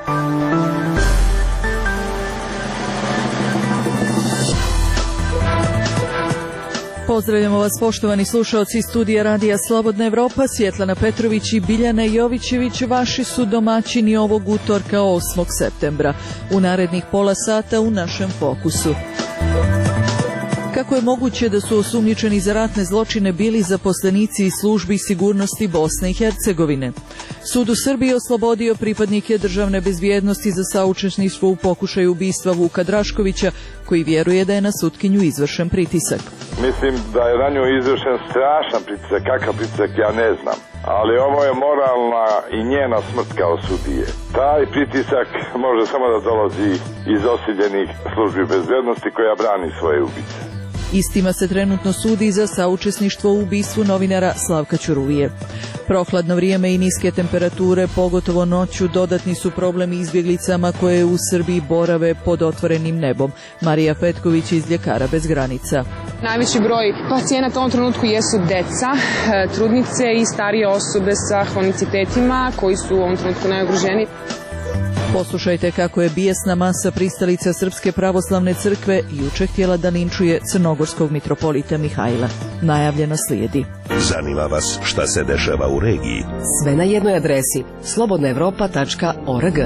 Pozdravljamo vas, poštovani slušaoci studija Radija Slobodna Evropa. Svjetlana Petrović i Biljana Jovićević vaši su domaćini ovog utorka 8. septembra. U narednih pola sata u našem fokusu. Kako je moguće da su osumnjičeni za ratne zločine bili zaposlenici iz službi sigurnosti Bosne i Hercegovine? Sud u Srbiji oslobodio pripadnike državne bezbjednosti za saučesništvo u pokušaju ubistva Vuka Draškovića, koji vjeruje da je na sutkinju izvršen pritisak. Mislim da je na nju izvršen strašan pritisak, kakav pritisak ja ne znam. Ali ovo je moralna i njena smrt kao sudije. Taj pritisak može samo da dolazi iz osiljenih službi bezbjednosti koja brani svoje ubice. Istima se trenutno sudi za saučesništvo u ubistvu novinara Slavka Ćuruvije. Prohladno vrijeme i niske temperature, pogotovo noću, dodatni su problemi izbjeglicama koje u Srbiji borave pod otvorenim nebom. Marija Petković iz Ljekara bez granica. Najveći broj pacijenata u ovom trenutku jesu deca, trudnice i starije osobe sa hronicitetima koji su u ovom trenutku najugroženiji. Poslušajte kako je bijesna masa pristalica Srpske pravoslavne crkve juče htjela da linčuje crnogorskog mitropolita Mihajla. Najavljeno slijedi. Zanima vas šta se dešava u regiji? Sve na jednoj adresi slobodnaevropa.org.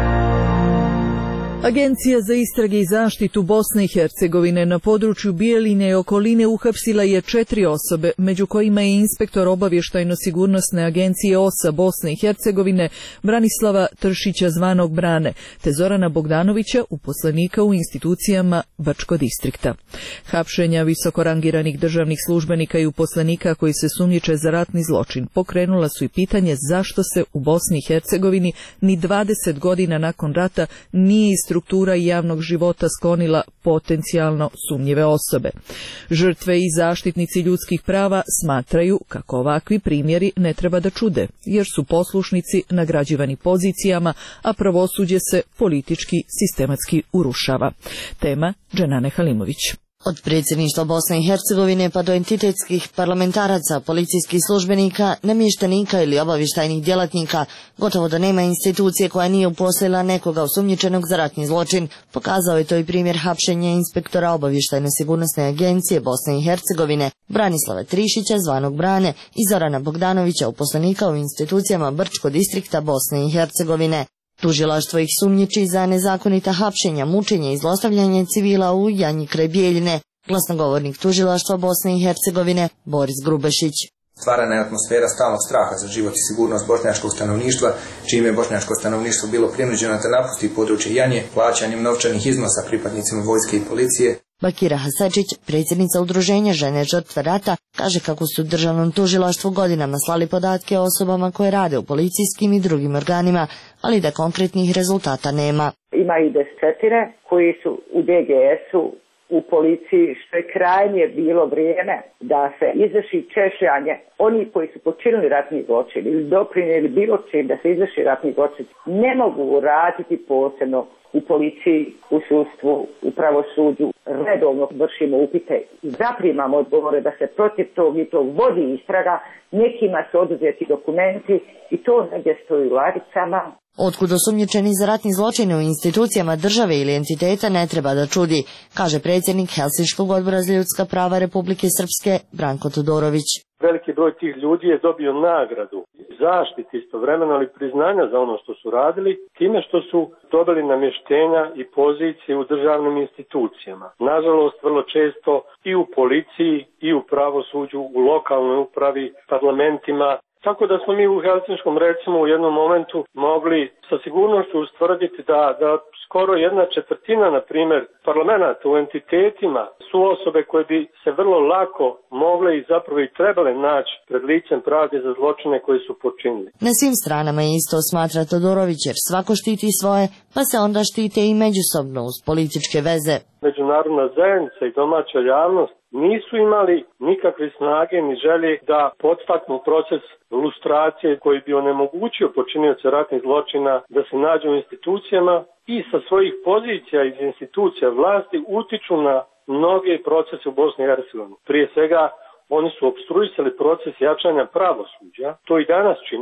Agencija za istrage i zaštitu Bosne i Hercegovine na području Bijeljine i okoline uhapsila je 4 osobe, među kojima je inspektor obavještajno-sigurnosne agencije OSA Bosne i Hercegovine Branislava Tršića zvanog Brane, te Zorana Bogdanovića, uposlenika u institucijama Brčko distrikta. Hapšenja visokorangiranih državnih službenika i uposlenika koji se sumnjiče za ratni zločin pokrenula su i pitanje zašto se u Bosni i Hercegovini ni 20 godina nakon rata nije iz struktura i javnog života sklonila potencijalno sumnjive osobe. Žrtve i zaštitnici ljudskih prava smatraju kako ovakvi primjeri ne treba da čude, jer su poslušnici nagrađivani pozicijama, a pravosuđe se politički sistematski urušava. Tema Dženane Halimović. Od predsjedništva Bosne i Hercegovine pa do entitetskih parlamentaraca, policijskih službenika, namještenika ili obavještajnih djelatnika, gotovo da nema institucije koja nije uposlila nekoga osumnjičenog za ratni zločin. Pokazao je to i primjer hapšenja inspektora obavještajno-sigurnosne agencije Bosne i Hercegovine Branislava Trišića zvanog Brane i Zorana Bogdanovića, uposlenika u institucijama Brčko distrikta Bosne i Hercegovine. Tužilaštvo ih sumnjiči za nezakonita hapšenja, mučenje i zlostavljanje civila u Janji kraj Bijeljine. Glasnogovornik tužilaštva Bosne i Hercegovine Boris Grubešić. Stvarana je atmosfera stalnog straha za život i sigurnost bošnjačkog stanovništva, čime je bošnjačko stanovništvo bilo prinuđeno da napusti područje Janje plaćanjem novčanih iznosa pripadnicima vojske i policije. Bakira Hasačić, predsjednica udruženja Žene žrtve rata, kaže kako su državnom tužilaštvu godinama slali podatke o osobama koje rade u policijskim i drugim organima, ali da konkretnih rezultata nema. Ima i desetine koji su u DGS-u, u policiji, što je krajnje bilo vrijeme da se izvrši češljanje oni koji su počinili ratni zločin ili doprinijeli bilo čim da se izvrši ratni zločin, ne mogu raditi posebno u policiji, u sudstvu, u pravosuđu. Redovno vršimo upite i zaprimamo odgovore da se protiv tog i to vodi istraga, nekima su oduzeti dokumenti i to negdje stoji u ladicama. Otkud osumnjičeni za ratni zločin u institucijama države ili entiteta ne treba da čudi, kaže predsjednik Helsinškog odbora za ljudska prava Republike Srpske Branko Todorović. Veliki broj tih ljudi je dobio nagradu, zaštitu istovremeno, ali priznanja za ono što su radili, time što su dobili namještenja i pozicije u državnim institucijama. Nažalost, vrlo često i u policiji, i u pravosuđu, u lokalnoj upravi, parlamentima. Tako da smo mi u Helsinškom recimo u jednom momentu mogli sa sigurnošću ustvrditi da skoro 1/4, na primjer, parlamenata u entitetima su osobe koje bi se vrlo lako mogle i zapravo i trebale naći pred licem pravde za zločine koje su počinili. Na svim stranama je isto, smatra Todorović, jer svako štiti svoje, pa se onda štite i međusobno uz političke veze. Međunarodna zajednica i domaća javnost nisu imali nikakve snage ni želje da podstaknu proces lustracije koji bi onemogućio počinioce ratnih zločina da se nađu u institucijama i sa svojih pozicija iz institucija vlasti utiču na mnoge procese u Bosni i Hercegovini. Prije svega, oni su opstruisali proces jačanja pravosuđa, to i danas čine,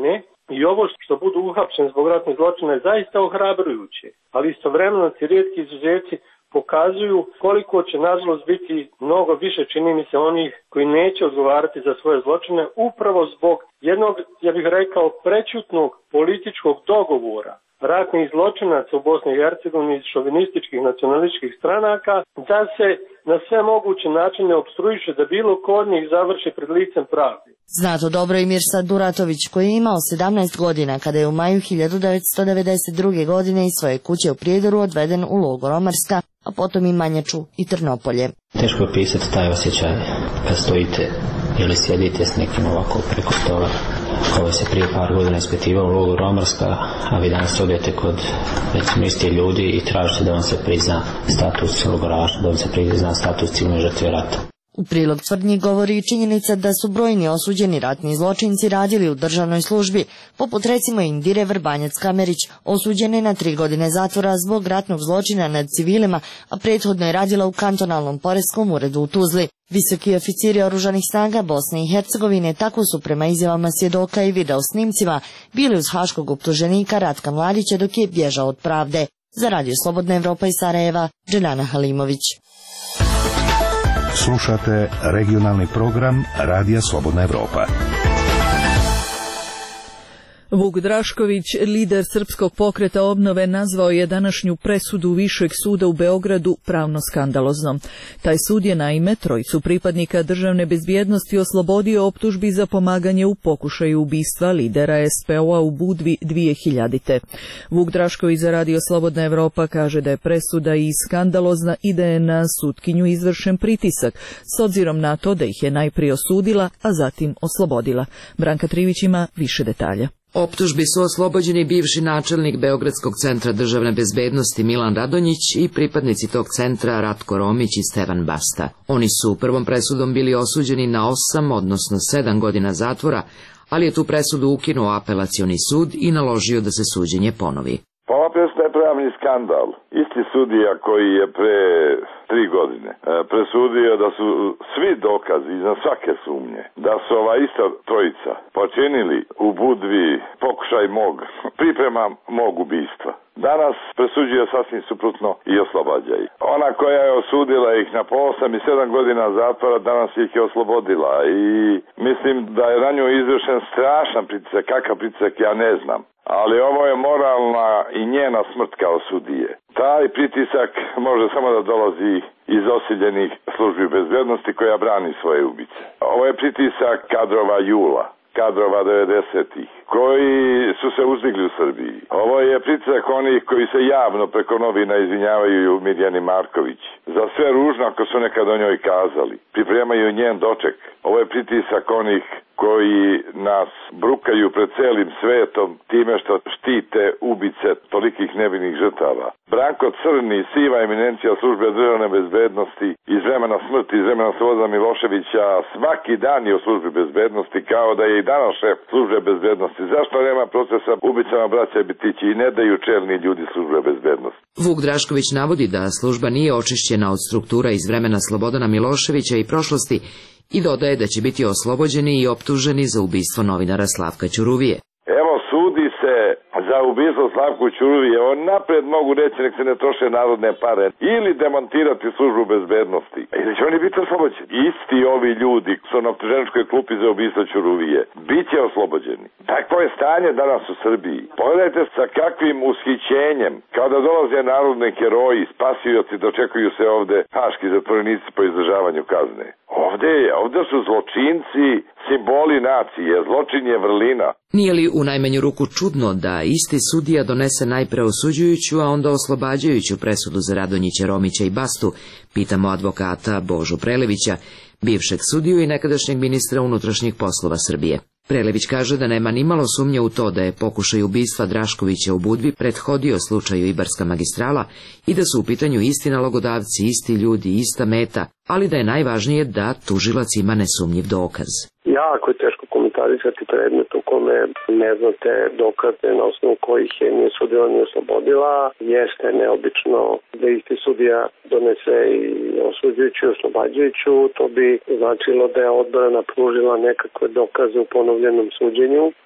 I ovo što budu uhapšeni zbog ratnih zločina je zaista ohrabrujuće, ali istovremeno ti rijetki izuzeci pokazuju koliko će nažalost biti mnogo više, čini mi se, onih koji neće odgovarati za svoje zločine upravo zbog jednog, ja bih rekao, prećutnog političkog dogovora ratnih zločinaca u Bosni i Hercegovini iz šovinističkih nacionalističkih stranaka da se na sve moguće načine opstruiše da bilo ko od njih završi pred licem pravde. Zna to dobro i Mirsad Duratović, koji je imao 17 godina kada je u maju 1992. godine iz svoje kuće u Prijedoru odveden u logor Omarska, a potom i Manjaču i Trnopolje. Teško je opisati taj osjećaj kad stojite ili sjedite s nekim ovako preko toga. Ovo se prije par godina ispitivao u logoru Omarska, a vi danas odete kod recimo istih ljudi i tražite da vam se prizna status logoraša, da vam se prizna status civilne žrtve rata. U prilog tvrdnji govori i činjenica da su brojni osuđeni ratni zločinci radili u državnoj službi, poput recimo Indire Vrbanjac-Kamerić, osuđene na 3 godine zatvora zbog ratnog zločina nad civilima, a prethodno je radila u kantonalnom poreskom uredu u Tuzli. Visoki oficiri oružanih snaga Bosne i Hercegovine tako su prema izjavama svjedoka i video snimcima bili uz haškog optuženika Ratka Mladića dok je bježao od pravde. Za Radio Slobodna Evropa iz Sarajeva, Dželjana Halimović. Slušate regionalni program Radija Slobodna Evropa. Vuk Drašković, lider Srpskog pokreta obnove, nazvao je današnju presudu Višeg suda u Beogradu pravno skandaloznom. Taj sud je naime trojicu pripadnika državne bezbjednosti oslobodio optužbi za pomaganje u pokušaju ubistva lidera SPO-a u Budvi 2000. Vuk Drašković za Radio Slobodna Evropa kaže da je presuda i skandalozna i da je na sutkinju izvršen pritisak, s obzirom na to da ih je najprije osudila, a zatim oslobodila. Branka Trivić ima više detalja. Optužbi su oslobođeni bivši načelnik Beogradskog centra državne bezbednosti Milan Radonjić i pripadnici tog centra Ratko Romić i Stevan Basta. Oni su prvom presudom bili osuđeni na 8, odnosno 7 godina zatvora, ali je tu presudu ukinuo apelacioni sud i naložio da se suđenje ponovi. Ova presuda je pravni skandal. Isti sudija koji je pre 3 godine presudio da su svi dokazi iznad svake sumnje da su ova ista trojica počinili u Budvi pokušaj priprema mog ubistva. Danas presuđuje sasvim suprotno i oslobađa ih. Ona koja je osudila ih na po 8 i 7 godina zatvora, danas ih je oslobodila i mislim da je na nju izvršen strašan pritisak. Kakav pritisak ja ne znam. Ali ovo je moralna i njena smrt kao sudije. Taj pritisak može samo da dolazi iz osiljenih službi bezbednosti koja brani svoje ubice. Ovo je pritisak kadrova jula, kadrova 90-ih, koji su se uzdigli u Srbiji. Ovo je pritisak onih koji se javno preko novina izvinjavaju Mirjani Marković za sve ružno ako su nekad o njoj kazali. Pripremaju njen doček. Ovo je pritisak onih koji nas brukaju pred celim svetom time što štite ubice tolikih nevinih žrtava. Branko Crni, siva eminencija službe državne bezbednosti iz vremena smrti, iz vremena Slobodana Miloševića, svaki dan je u službi bezbednosti kao da je i danas šef službe bezbednosti. Zašto nema procesa ubicama braća Bitići i ne daju čelni ljudi službe bezbednosti? Vuk Drašković navodi da služba nije očišćena od struktura iz vremena Slobodana Miloševića i prošlosti i dodaje da će biti oslobođeni i optuženi za ubistvo novinara Slavka Ćuruvije. Evo, sudi se za ubistvo Slavku Ćuruvije. On napred mogu reći nek se ne troše narodne pare ili demontirati službu bezbednosti. Ili će oni biti oslobođeni. Isti ovi ljudi su na optuženičkoj klupi za ubistvo Ćuruvije. Biće oslobođeni. Takvo je stanje danas u Srbiji. Pogledajte sa kakvim ushićenjem, kada dolaze narodni heroji, spasioci, dočekuju se ovde haški zatvorenici po izdržavanju kazne. Ovde su zločinci simboli nacije, zločin je vrlina. Nije li u najmanju ruku čudno da isti sudija donese najpre osuđujuću, a onda oslobađajuću presudu za Radonjića, Romića i Bastu, pitamo advokata Božu Prelevića, bivšeg sudiju i nekadašnjeg ministra unutrašnjih poslova Srbije. Prelević kaže da nema nimalo sumnje u to da je pokušaj ubistva Draškovića u Budvi prethodio slučaju Ibarska magistrala i da su u pitanju isti nalogodavci, isti ljudi, ista meta, ali da je najvažnije da tužilac ima nesumnjiv dokaz. Jako je teško komentarisati predmet u kome ne znate dokaze na osnovu kojih je nije sudila ni oslobodila. Jeste neobično da isti sudija donese i osuđujuću i oslobađajuću. To bi značilo da je odbrana pružila nekakve dokaze u ponovljenom suđenju.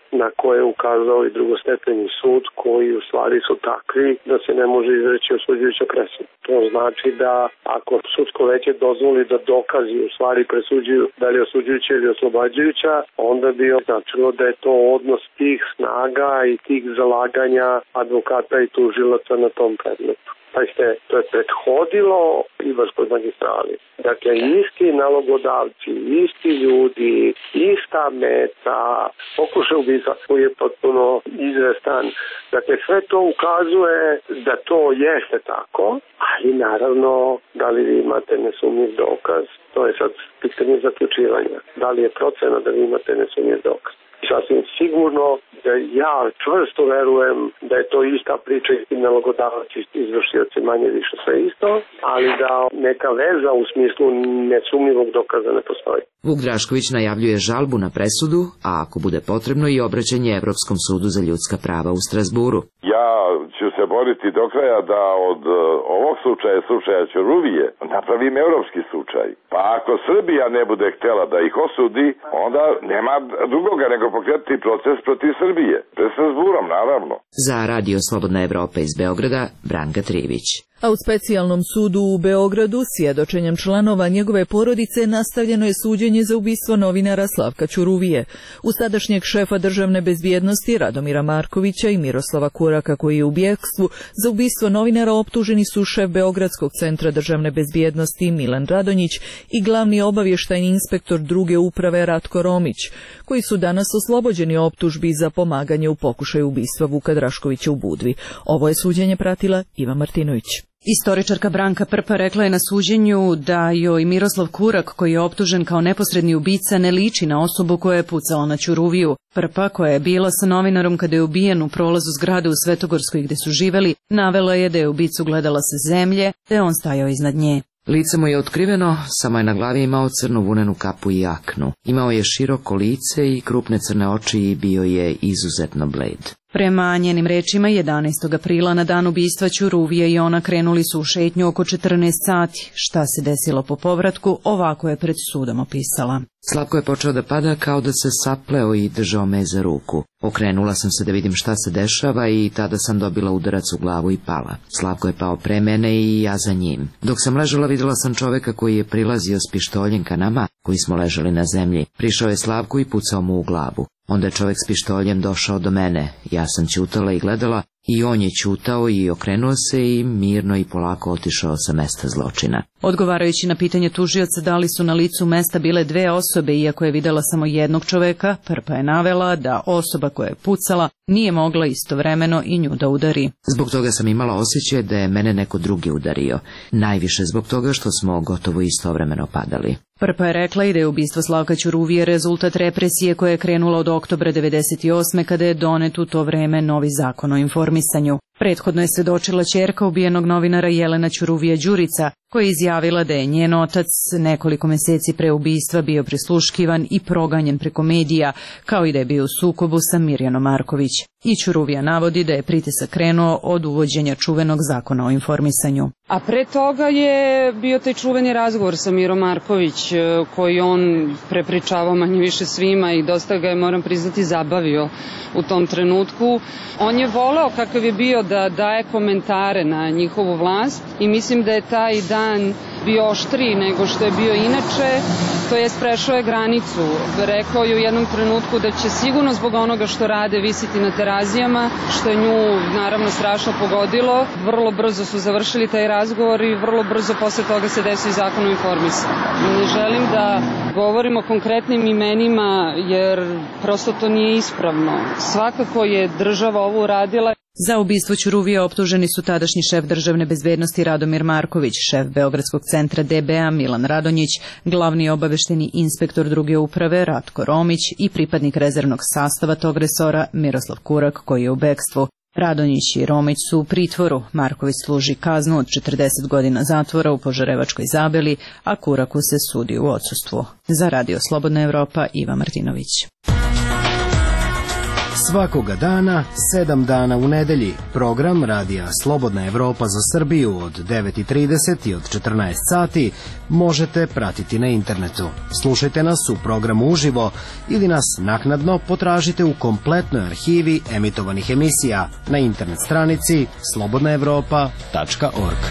na koje je ukazao i drugostepeni sud, koji u stvari su takvi da se ne može izreći osuđujuća presuda. To znači da ako sudsko veće dozvoli da dokazi u stvari presuđuju da li je osuđujuća ili oslobađajuća, onda bi značilo da je to odnos tih snaga i tih zalaganja advokata i tužilaca na tom predmetu. To je prethodilo Ibarskoj magistrali. Dakle, isti nalogodavci, isti ljudi, ista meta, pokušaj ubistva koji je potpuno izvestan. Dakle, sve to ukazuje da to jeste tako, ali naravno, da li vi imate nesumnjiv dokaz, to je sad pitanje zaključivanja. Da li je procena da vi imate nesumnjiv dokaz? Sasvim sigurno da ja čvrsto verujem da je to ista priča i nalogodavac i izvršioci manje više sve isto, ali da neka veza u smislu nesumnjivog dokaza ne postoji. Vuk Drašković najavljuje žalbu na presudu, a ako bude potrebno i obraćanje Evropskom sudu za ljudska prava u Strazburu. Ja ću se boriti do kraja da od ovog slučaja Ćuruvije napravim evropski slučaj. Pa ako Srbija ne bude htjela da ih osudi, onda nema drugoga nego pokrenuti proces protiv Srbije. Pred Strazburom, naravno. Za Radio Slobodna Evropa iz Beograda, Branka Trivić. A u specijalnom sudu u Beogradu svjedočenjem članova njegove porodice nastavljeno je suđenje za ubistvo novinara Slavka Ćuruvije. Uz sadašnjeg šefa državne bezbjednosti Radomira Markovića i Miroslava Kuraka koji je u bjegstvu, za ubistvo novinara optuženi su šef Beogradskog centra državne bezbjednosti Milan Radonjić i glavni obavještajni inspektor druge uprave Ratko Romić, koji su danas oslobođeni optužbi za pomaganje u pokušaju ubistva Vuka Draškovića u Budvi. Ovo je suđenje pratila Iva Martinović. Istoričarka Branka Prpa rekla je na suđenju da joj Miroslav Kurak, koji je optužen kao neposredni ubica, ne liči na osobu koja je pucala na Ćuruviju. Prpa, koja je bila sa novinarom kada je ubijen u prolazu zgrade u Svetogorskoj gde su živeli, navela je da je ubicu gledala sa zemlje, da je on stajao iznad nje. Lice mu je otkriveno, samo je na glavi imao crnu vunenu kapu i jaknu. Imao je široko lice i krupne crne oči i bio je izuzetno bled. Prema njenim rečima, 11. aprila na dan ubistva Ćuruvije i ona krenuli su u šetnju oko 14 sati. Šta se desilo po povratku, ovako je pred sudom opisala. Slavko je počeo da pada kao da se sapleo i držao me za ruku. Okrenula sam se da vidim šta se dešava i tada sam dobila udarac u glavu i pala. Slavko je pao pre mene i ja za njim. Dok sam ležala vidjela sam čoveka koji je prilazio s pištoljem ka nama, koji smo ležali na zemlji. Prišao je Slavku i pucao mu u glavu. Onda je čovjek s pištoljem došao do mene. Ja sam ćutala i gledala i on je ćutao i okrenuo se i mirno i polako otišao sa mesta zločina. Odgovarajući na pitanje tužioca da li su na licu mesta bile dve osobe, iako je videla samo jednog čoveka, Prpa je navela da osoba koja je pucala nije mogla istovremeno i nju da udari. Zbog toga sam imala osjećaj da je mene neko drugi udario. Najviše zbog toga što smo gotovo istovremeno padali. Prpa je rekla i da je ubistvo Slavka Ćuruvije rezultat represije koja je krenula od oktobra 1998. kada je donet u to vreme novi zakon o informisanju. Prethodno je svedočila ćerka ubijenog novinara Jelena Ćuruvija Đurica, koja je izjavila da je njen otac nekoliko mjeseci pre ubistva bio prisluškivan i proganjen preko medija, kao i da je bio u sukobu sa Mirjanom Marković. I Ćuruvija navodi da je pritisak krenuo od uvođenja čuvenog zakona o informisanju. A pre toga je bio taj čuveni razgovor sa Mirom Marković, koji on prepričavao manje više svima i dosta ga je, moram priznati, zabavio u tom trenutku. On je voleo kakav je bio da daje komentare na njihovu vlast i mislim da je taj dan bio oštriji nego što je bio inače, to jest prešao je granicu. Rekao je u jednom trenutku da će sigurno zbog onoga što rade visiti na terazijama, što je nju naravno strašno pogodilo. Vrlo brzo su završili taj razgovor i vrlo brzo posle toga se desio zakon o informisanju. Ne želim da govorim o konkretnim imenima jer prosto to nije ispravno. Svakako je država ovo uradila. Za ubistvo Ćuruvije optuženi su tadašnji šef državne bezbednosti Radomir Marković, šef Beogradskog centra DBA Milan Radonjić, glavni obavešteni inspektor druge uprave Ratko Romić i pripadnik rezervnog sastava tog resora Miroslav Kurak, koji je u bekstvu. Radonjić i Romić su u pritvoru, Marković služi kaznu od 40 godina zatvora u Požarevačkoj Zabeli, a Kuraku se sudi u odsustvu. Za Radio Slobodna Evropa, Iva Martinović. Svakoga dana, 7 dana u nedelji, program Radija Slobodna Evropa za Srbiju od 9:30 i od 14 sati možete pratiti na internetu. Slušajte nas u programu uživo ili nas naknadno potražite u kompletnoj arhivi emitovanih emisija na internet stranici slobodnaevropa.org.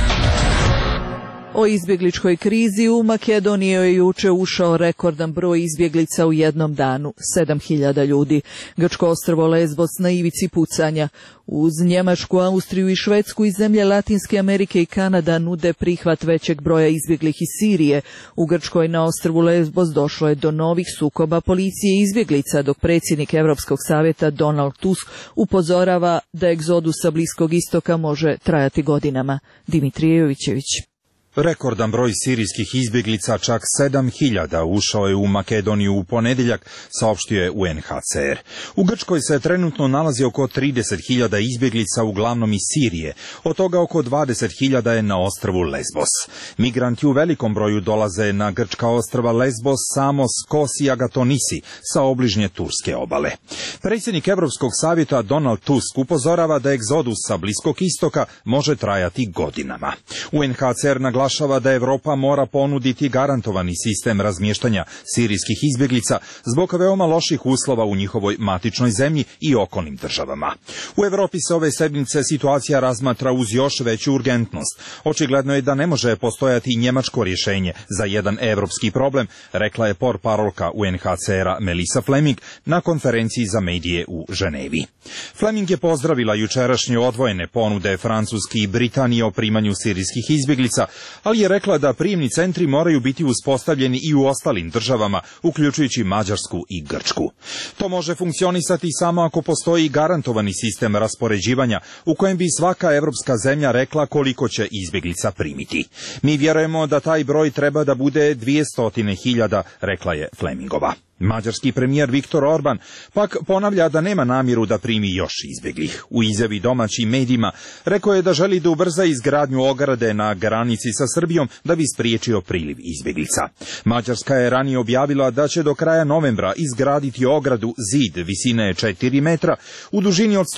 O izbjegličkoj krizi u Makedoniju je juče ušao rekordan broj izbjeglica u jednom danu, 7.000 ljudi. Grčko ostrvo Lesbos na ivici pucanja. Uz Njemačku, Austriju i Švedsku i zemlje Latinske Amerike i Kanada nude prihvat većeg broja izbjeglih iz Sirije. U Grčkoj na ostrvu Lesbos došlo je do novih sukoba policije i izbjeglica, dok predsjednik Europskog savjeta Donald Tusk upozorava da egzodus sa Bliskog istoka može trajati godinama. Dimitrije Jovićević. Rekordan broj sirijskih izbjeglica, čak 7.000, ušao je u Makedoniju u ponedjeljak, saopštio je UNHCR. U Grčkoj se trenutno nalazi oko 30.000 izbjeglica, uglavnom iz Sirije, od toga oko 20.000 je na ostrvu Lesbos. Migranti u velikom broju dolaze na grčka ostrva Lesbos, Samos, Kos i Agatonisi sa obližnje turske obale. Predsjednik Europskog savjeta Donald Tusk upozorava da egzodus sa Bliskog istoka može trajati godinama. UNHCR naglašava da Europa mora ponuditi garantovani sistem razmještanja sirijskih izbjeglica zbog veoma loših uslova u njihovoj matičnoj zemlji i okolnim državama. U Europi se ove sedmice situacija razmatra uz još veću urgentnost. Očigledno je da ne može postojati njemačko rješenje za jedan evropski problem, rekla je portparolka UNHCR-a Melissa Fleming na konferenciji za medije u Ženevi. Fleming je pozdravila jučerašnje odvojene ponude Francuske i Britanije o primanju sirijskih izbjeglica, ali je rekla da prijemni centri moraju biti uspostavljeni i u ostalim državama, uključujući Mađarsku i Grčku. To može funkcionisati samo ako postoji garantovani sistem raspoređivanja u kojem bi svaka evropska zemlja rekla koliko će izbjeglica primiti. Mi vjerujemo da taj broj treba da bude 200.000, rekla je Flemingova. Mađarski premijer Viktor Orban pak ponavlja da nema namjeru da primi još izbjeglih. U izjavi domaćim medijima rekao je da želi da ubrza izgradnju ograde na granici sa Srbijom da bi spriječio priliv izbjeglica. Mađarska je ranije objavila da će do kraja novembra izgraditi ogradu zid visine 4 metra u dužini od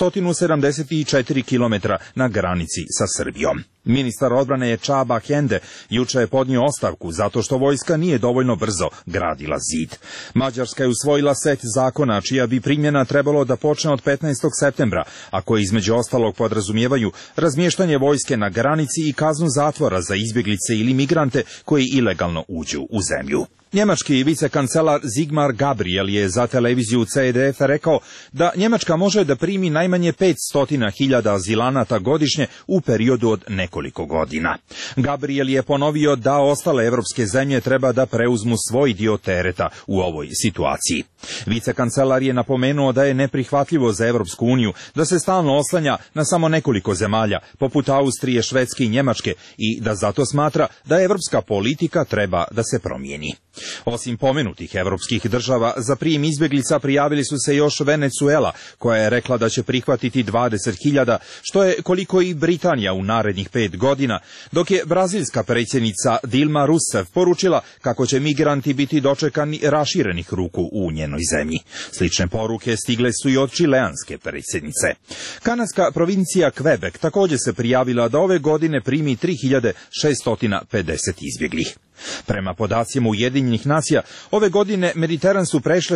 174 km na granici sa Srbijom. Ministar odbrane je Čaba Hende juče je podnio ostavku zato što vojska nije dovoljno brzo gradila zid. Mađarska je usvojila set zakona čija bi primjena trebalo da počne od 15. septembra, a koji između ostalog podrazumijevaju razmještanje vojske na granici i kaznu zatvora za izbjeglice ili migrante koji ilegalno uđu u zemlju. Njemački vicekancelar Sigmar Gabriel je za televiziju CDF rekao da Njemačka može da primi najmanje 500.000 azilanata godišnje u periodu od nekoliko godina. Gabriel je ponovio da ostale evropske zemlje treba da preuzmu svoj dio tereta u ovoj situaciji. Vicekancelar je napomenuo da je neprihvatljivo za Evropsku uniju da se stalno oslanja na samo nekoliko zemalja, poput Austrije, Švedske i Njemačke, i da zato smatra da evropska politika treba da se promijeni. Osim pomenutih evropskih država, za prijem izbjeglica prijavili su se još Venezuela, koja je rekla da će prihvatiti 20.000, što je koliko i Britanija u narednih 5 godina, dok je brazilska predsjednica Dilma Rousseff poručila kako će migranti biti dočekani raširenih ruku u njenoj zemlji. Slične poruke stigle su i od čileanske predsjednice. Kanadska provincija Quebec također se prijavila da ove godine primi 3.650 izbjeglih. Prema podacima Ujedinjenih nacija, ove godine Mediteran su prešle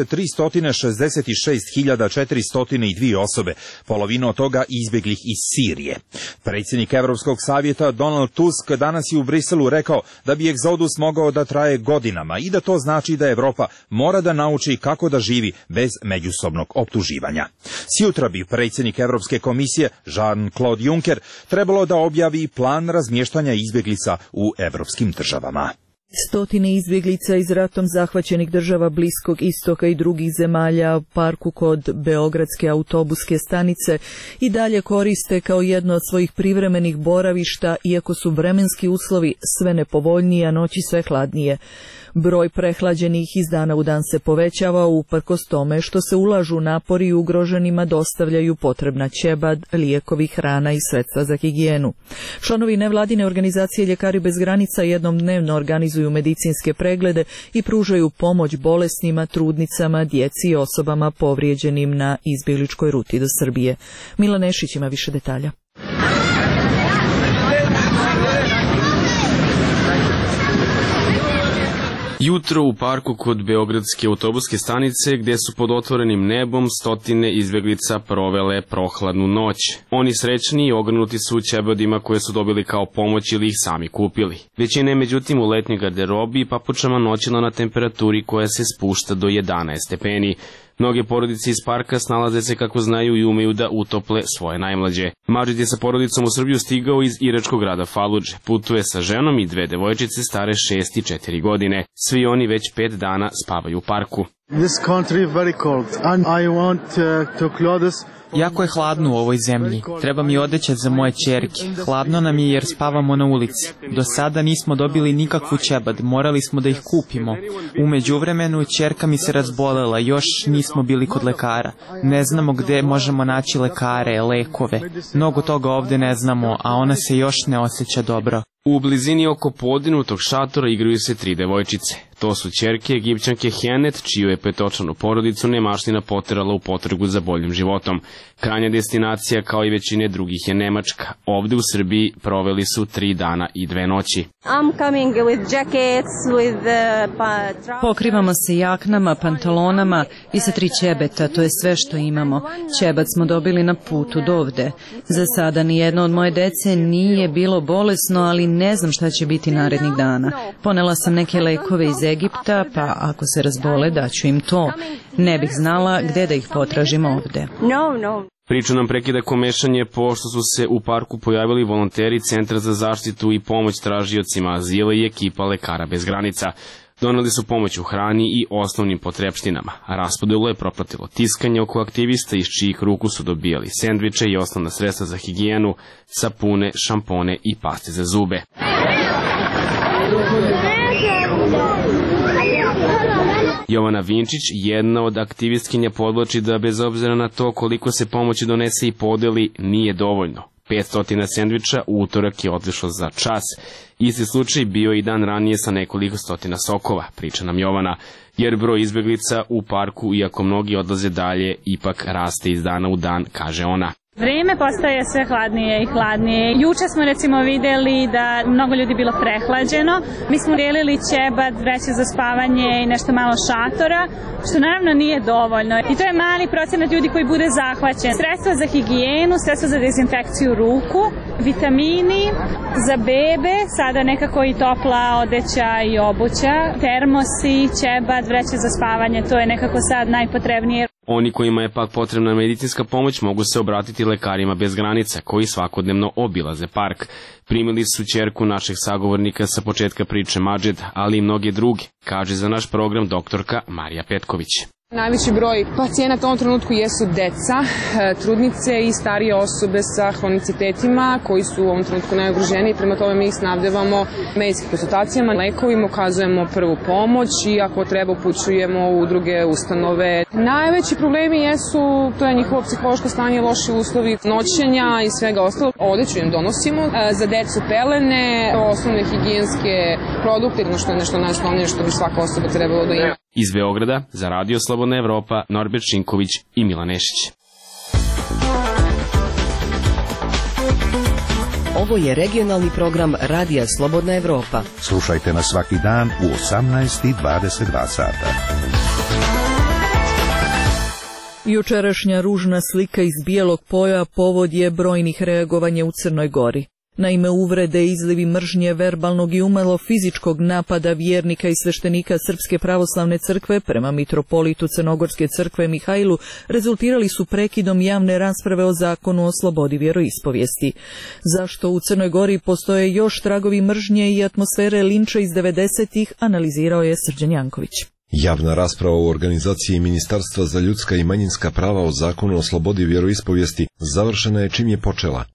366.402 osobe, polovina od toga izbjeglih iz Sirije. Predsjednik Europskog savjeta Donald Tusk danas je u Briselu rekao da bi egzodus mogao da traje godinama i da to znači da Europa mora da nauči kako da živi bez međusobnog optuživanja. Sjutra bi predsjednik Europske komisije Jean-Claude Juncker trebalo da objavi plan razmještanja izbjeglica u evropskim državama. Stotine izbjeglica iz ratom zahvaćenih država Bliskog istoka i drugih zemalja parku kod Beogradske autobuske stanice i dalje koriste kao jedno od svojih privremenih boravišta, iako su vremenski uslovi sve nepovoljniji, a noći sve hladnije. Broj prehlađenih iz dana u dan se povećava, uprkos tome što se ulažu napori i ugroženima dostavljaju potrebna ćebad, lijekovi, hrana i sredstva za higijenu. Članovi nevladine organizacije Ljekari bez granica jednom dnevno organizuju organizuju medicinske preglede i pružaju pomoć bolesnima, trudnicama, djeci i osobama povrijeđenim na izbjegličkoj ruti do Srbije. Milan Nešić ima više detalja. Jutro u parku kod Beogradske autobuske stanice, gdje su pod otvorenim nebom stotine izbjeglica provele prohladnu noć. Oni srećni i ogrnuti su ćebadima koje su dobili kao pomoć ili ih sami kupili. Većina je međutim u letnjoj garderobi i papučama noćila na temperaturi koja se spušta do 11 stepeni. Mnoge porodice iz parka snalaze se kako znaju i umeju da utople svoje najmlađe. Madžid je sa porodicom u Srbiju stigao iz iračkog grada Faludže. Putuje sa ženom i 2 devojčice stare 6 i 4 godine. Svi oni već 5 dana spavaju u parku. Jako je hladno u ovoj zemlji. Treba mi odeća za moje ćerke. Hladno nam je jer spavamo na ulici. Do sada nismo dobili nikakvu ćebad, morali smo da ih kupimo. U međuvremenu ćerka mi se razbolela, još nismo bili kod lekara. Ne znamo gdje možemo naći lekare, lekove. Mnogo toga ovdje ne znamo, a ona se još ne osjeća dobro. U blizini oko podinutog šatora igraju se 3 devojčice. To su ćerke Egipćanke Henet, čiju je 5-očlanu porodicu nemaština poterala u potragu za boljim životom. Krajnja destinacija, kao i većine drugih, je Nemačka. Ovde u Srbiji proveli su 3 dana i 2 noći. Pokrivamo se jaknama, pantalonama i sa 3 ćebeta, to je sve što imamo. Ćebat smo dobili na putu do ovde. Za sada nijedno od moje dece nije bilo bolesno, ali ne znam šta će biti narednih dana. Ponela sam neke lekove iz Egipta, pa ako se razbole daću im to. Ne bih znala gde da ih potražim ovde. Priču nam prekida komešanje pošto su se u parku pojavili volonteri Centra za zaštitu i pomoć tražiocima azila i ekipa Lekara bez granica. Doneli su pomoć u hrani i osnovnim potrepštinama. Raspodelu je propratilo tiskanje oko aktivista iz čijih ruku su dobijali sendviče i osnovna sredstva za higijenu, sapune, šampone i paste za zube. Jovana Vinčić, jedna od aktivistkinja, podvlači da bez obzira na to koliko se pomoći donese i podeli, nije dovoljno. 500 sendviča u utorak je otišlo za čas. Isti slučaj bio i dan ranije sa nekoliko stotina sokova, priča nam Jovana, jer broj izbjeglica u parku, iako mnogi odlaze dalje, ipak raste iz dana u dan, kaže ona. Vreme postaje sve hladnije i hladnije. Juče smo recimo vidjeli da mnogo ljudi bilo prehlađeno. Mi smo delili ćebad, vreće za spavanje i nešto malo šatora, što naravno nije dovoljno. I to je mali procenat ljudi koji bude zahvaćen. Sredstva za higijenu, sredstva za dezinfekciju ruku, vitamini, za bebe, sada nekako i topla odeća i obuća, termosi, ćebad, vreće za spavanje, to je nekako sad najpotrebnije. Oni kojima je pak potrebna medicinska pomoć mogu se obratiti Lekarima bez granica, koji svakodnevno obilaze park. Primili su ćerku našeg sagovornika sa početka priče Madžid, ali i mnoge druge, kaže za naš program doktorka Marija Petković. Najveći broj pacijenata u ovom trenutku jesu deca, trudnice i starije osobe sa hronicitetima koji su u ovom trenutku najugroženiji. Prema tome mi ih snabdevamo medicinskim konsultacijama, lekovima, ukazujemo prvu pomoć i ako treba upućujemo u druge ustanove. Najveći problemi jesu, to je njihovo psihološko stanje, loši uslovi noćenja i svega ostalo. Odeću im donosimo, za decu pelene, osnovne higijenske produkte, što je nešto najosnovnije što bi svaka osoba trebalo da ima. Iz Beograda, za Radio Slobodna Evropa, Norbert Šinković i Milan Nešić. Ovo je regionalni program Radija Slobodna Evropa. Slušajte nas svaki dan u 18:22 sata. Jučerašnja ružna slika iz bijelog polja povod je brojnih reagovanja u Crnoj Gori. Naime, uvrede, izlivi mržnje, verbalnog i umalo fizičkog napada vjernika i sveštenika Srpske pravoslavne crkve prema mitropolitu Crnogorske crkve Mihajlu rezultirali su prekidom javne rasprave o zakonu o slobodi vjeroispovijesti. Zašto u Crnoj Gori postoje još tragovi mržnje i atmosfere linča iz 90-ih, analizirao je Srđan Janković. Javna rasprava u organizaciji Ministarstva za ljudska i manjinska prava o zakonu o slobodi vjeroispovijesti završena je čim je počela.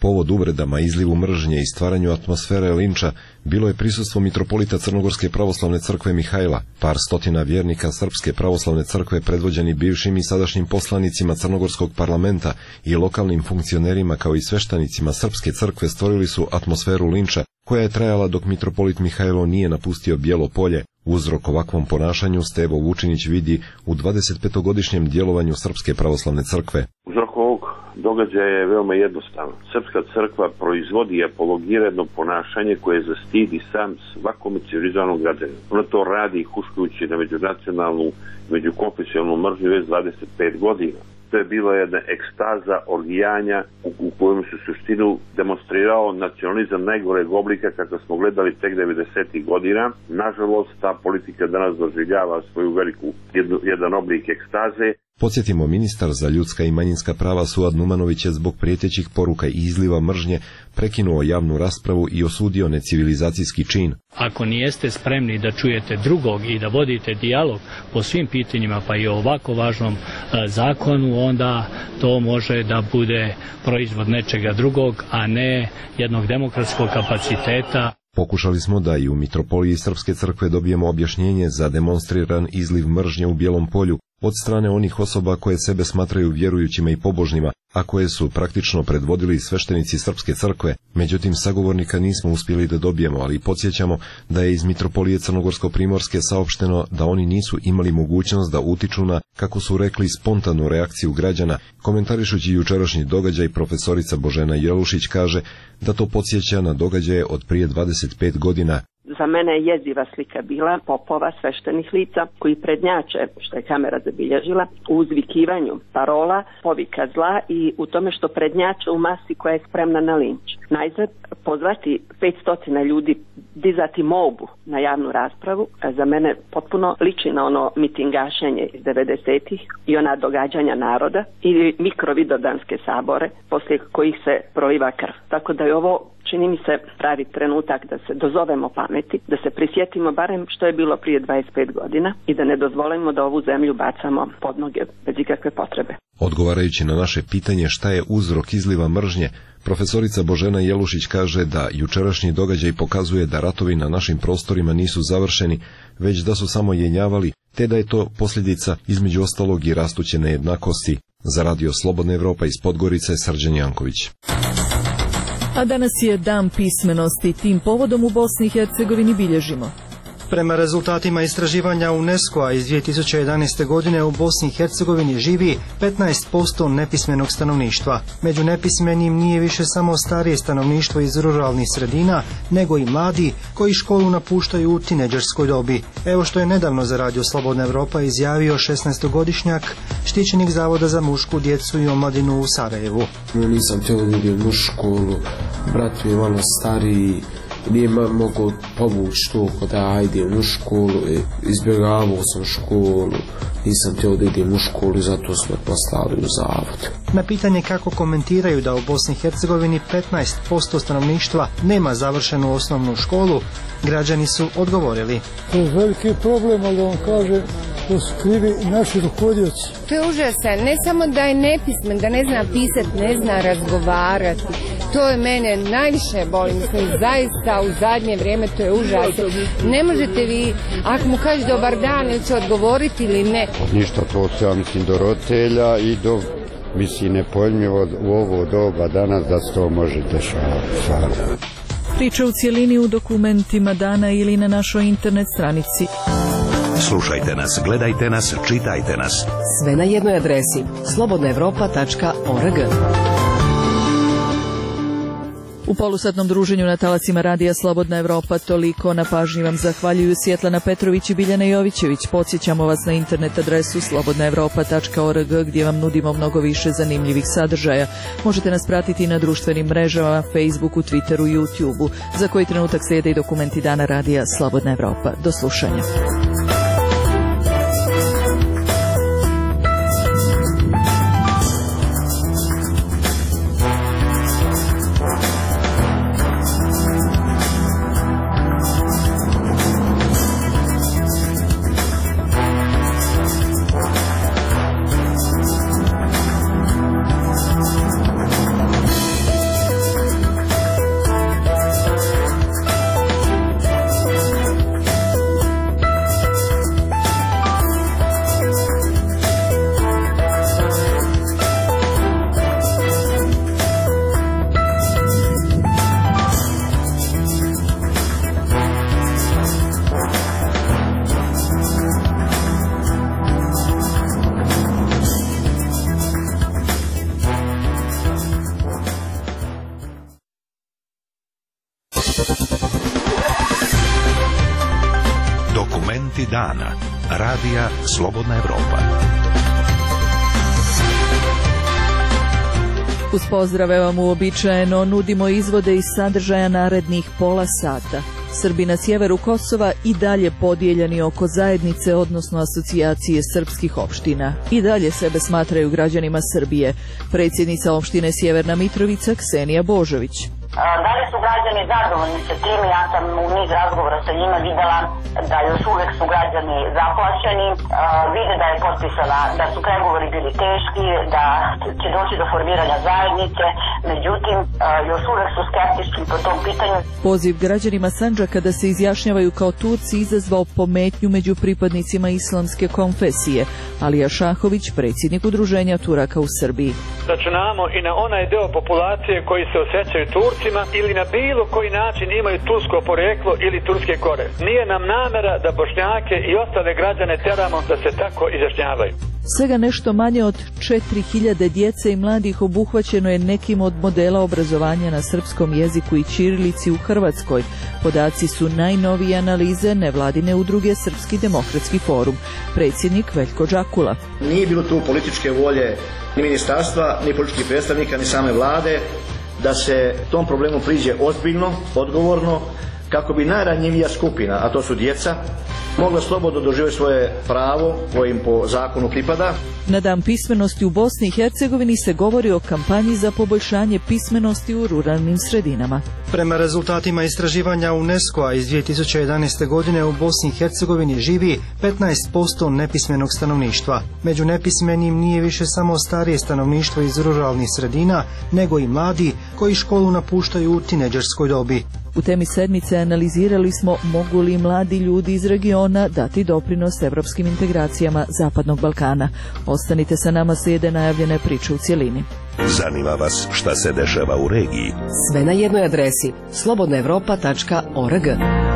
povod uvredama, izlivu mržnje i stvaranju atmosfere linča bilo je prisustvo mitropolita Crnogorske pravoslavne crkve Mihajla, par stotina vjernika Srpske pravoslavne crkve predvođeni bivšim i sadašnjim poslanicima Crnogorskog parlamenta i lokalnim funkcionerima kao i sveštenicima Srpske crkve stvorili su atmosferu linča koja je trajala dok mitropolit Mihajlo nije napustio Bijelo polje. Uzrok ovakvom ponašanju Stevo Vučinić vidi u 25-godišnjem djelovanju Srpske pravoslavne crkve. Uzrok ovog događaja je veoma jednostavan. Srpska crkva proizvodi i apologira jedno ponašanje koje zastidi sam svakom civilizovanom građaninu. Ona to radi huškajući na međunacionalnu, međukonfesionalnu mržnju već 25 godina. To je bila jedna ekstaza orgijanja u kojem se suštinu demonstrirao nacionalizam najgoreg oblika kako smo gledali tek 90. godina. Nažalost, ta politika danas doživljava svoju veliku jedan oblik ekstaze. Podsjetimo, ministar za ljudska i manjinska prava Suad Numanović je zbog prijetećih poruka i izliva mržnje prekinuo javnu raspravu i osudio necivilizacijski čin. Ako nijeste spremni da čujete drugog i da vodite dijalog po svim pitanjima, pa i o ovako važnom zakonu, onda to može da bude proizvod nečega drugog, a ne jednog demokratskog kapaciteta. Pokušali smo da i u mitropoliji Srpske crkve dobijemo objašnjenje za demonstriran izliv mržnje u Bijelom polju od strane onih osoba koje sebe smatraju vjerujućima i pobožnima, a koje su praktično predvodili sveštenici Srpske crkve. Međutim, sagovornika nismo uspjeli da dobijemo, ali podsjećamo da je iz mitropolije Crnogorsko-Primorske saopšteno da oni nisu imali mogućnost da utiču na, kako su rekli, spontanu reakciju građana. Komentarišući jučerašnji događaj, profesorica Božena Jelušić kaže da to podsjeća na događaje od prije 25 godina. Za mene je jeziva slika bila popova sveštenih lica koji prednjače, što je kamera zabilježila, u uzvikivanju parola, povika zla i u tome što prednjače u masi koja je spremna na linč. Najzad pozvati 500 ljudi, dizati molbu na javnu raspravu, za mene potpuno liči na ono mitingašenje iz 90-ih i ona događanja naroda ili mikrovidodanske sabore poslije kojih se proliva krv. Tako da je ovo, čini mi se, pravi trenutak da se dozovemo pameti, da se prisjetimo barem što je bilo prije 25 godina i da ne dozvolimo da ovu zemlju bacamo pod noge bez ikakve potrebe. Odgovarajući na naše pitanje šta je uzrok izliva mržnje, profesorica Božena Jelušić kaže da jučerašnji događaj pokazuje da ratovi na našim prostorima nisu završeni, već da su samo jenjavali, te da je to posljedica između ostalog i rastuće nejednakosti. Za Radio Slobodna Evropa iz Podgorice, Srđan Janković. A danas je Dan pismenosti, tim povodom u Bosni i Hercegovini bilježimo. Prema rezultatima istraživanja UNESCO-a iz 2011. godine u Bosni i Hercegovini živi 15% nepismenog stanovništva. Među nepismenim nije više samo starije stanovništvo iz ruralnih sredina, nego i mladi koji školu napuštaju u tineđerskoj dobi. Evo što je nedavno za Radio Slobodna Evropa izjavio 16-godišnjak, štićenik Zavoda za mušku djecu i omladinu u Sarajevu. Nisam htio da idem u školu, brat je malo stariji, nije mogu povući to kada idem u školu, izbjegavao sam školu, nisam htio da idem u školu i zato smo poslali u zavod. Na pitanje kako komentiraju da u Bosni i Hercegovini 15% stanovništva nema završenu osnovnu školu, građani su odgovorili. To je veliki problem, ali on kaže to su krivi naši rukovodioci. To je užasan, ne samo da je nepismen, da ne zna pisati, ne zna razgovarati. To je mene najviše boli, mislim, zaista u zadnje vrijeme to je užasno. Ne možete vi, ako mu kaže dobar dan, ili će odgovoriti ili ne. Ništa, to se ja mislim do roditelja i do, mislim, nepojmljivo u ovo doba danas da se to može dešavati. Priče u cijelini u dokumentima dana ili na našoj internet stranici. Slušajte nas, gledajte nas, čitajte nas. Sve na jednoj adresi slobodnaevropa.org. U polusatnom druženju na talacima Radija Slobodna Evropa toliko. Na pažnji vam zahvaljuju Svjetlana Petrović i Biljana Jovićević. Podsjećamo vas na internet adresu slobodnaevropa.org gdje vam nudimo mnogo više zanimljivih sadržaja. Možete nas pratiti na društvenim mrežama, Facebooku, Twitteru, YouTubeu. Za koji trenutak slijede i dokumenti dana Radija Slobodna Evropa. Do slušanja. Dokumenti dana. Radija Slobodna Evropa. Uz pozdrave vam uobičajeno nudimo izvode iz sadržaja narednih pola sata. Srbi na sjeveru Kosova i dalje podijeljeni oko zajednice, odnosno asocijacije srpskih opština. I dalje sebe smatraju građanima Srbije. Predsjednica opštine Sjeverna Mitrovica Ksenija Božović. Da li su građani zadovoljni sa tim? Ja sam u niz razgovora sa njima videla da još uvek su građani zaplašeni, vide da je potpisana, da su pregovori bili teški, da će doći do formiranja zajednice, međutim još uvek su skeptični po tom pitanju. Poziv građanima Sandžaka da se izjašnjavaju kao Turci izazvao pometnju među pripadnicima islamske konfesije. Alija Šahović, predsjednik udruženja Turaka u Srbiji. Računamo i na onaj deo populacije koji se osjećaju Turcima ili na bilo koji način imaju tursko poreklo ili turske kore. Nije nam namera da Bošnjake i ostale građane teramo da se tako izjašnjavaju. Svega nešto manje od 4000 djece i mladih obuhvaćeno je nekim od modela obrazovanja na srpskom jeziku i ćirilici u Hrvatskoj. Podaci su najnovije analize nevladine udruge Srpski demokratski forum. Predsjednik Veljko Džakula. Nije bilo tu političke volje ni ministarstva, ni političkih predstavnika, ni same vlade da se tom problemu priđe ozbiljno, odgovorno, kako bi najranjivija skupina, a to su djeca, mogla slobodno doživjeti svoje pravo koje im po zakonu pripada. Na Dan pismenosti u Bosni i Hercegovini se govori o kampanji za poboljšanje pismenosti u ruralnim sredinama. Prema rezultatima istraživanja UNESCO-a iz 2011. godine u Bosni i Hercegovini živi 15% nepismenog stanovništva. Među nepismenim nije više samo starije stanovništvo iz ruralnih sredina, nego i mladi koji školu napuštaju u tinejdžerskoj dobi. U temi sedmice analizirali smo mogu li mladi ljudi iz regiona dati doprinos evropskim integracijama Zapadnog Balkana. Ostanite sa nama, slijede najavljene priče u cjelini. Zanima vas šta se dešava u regiji? Sve na jednoj adresi slobodnaevropa.org.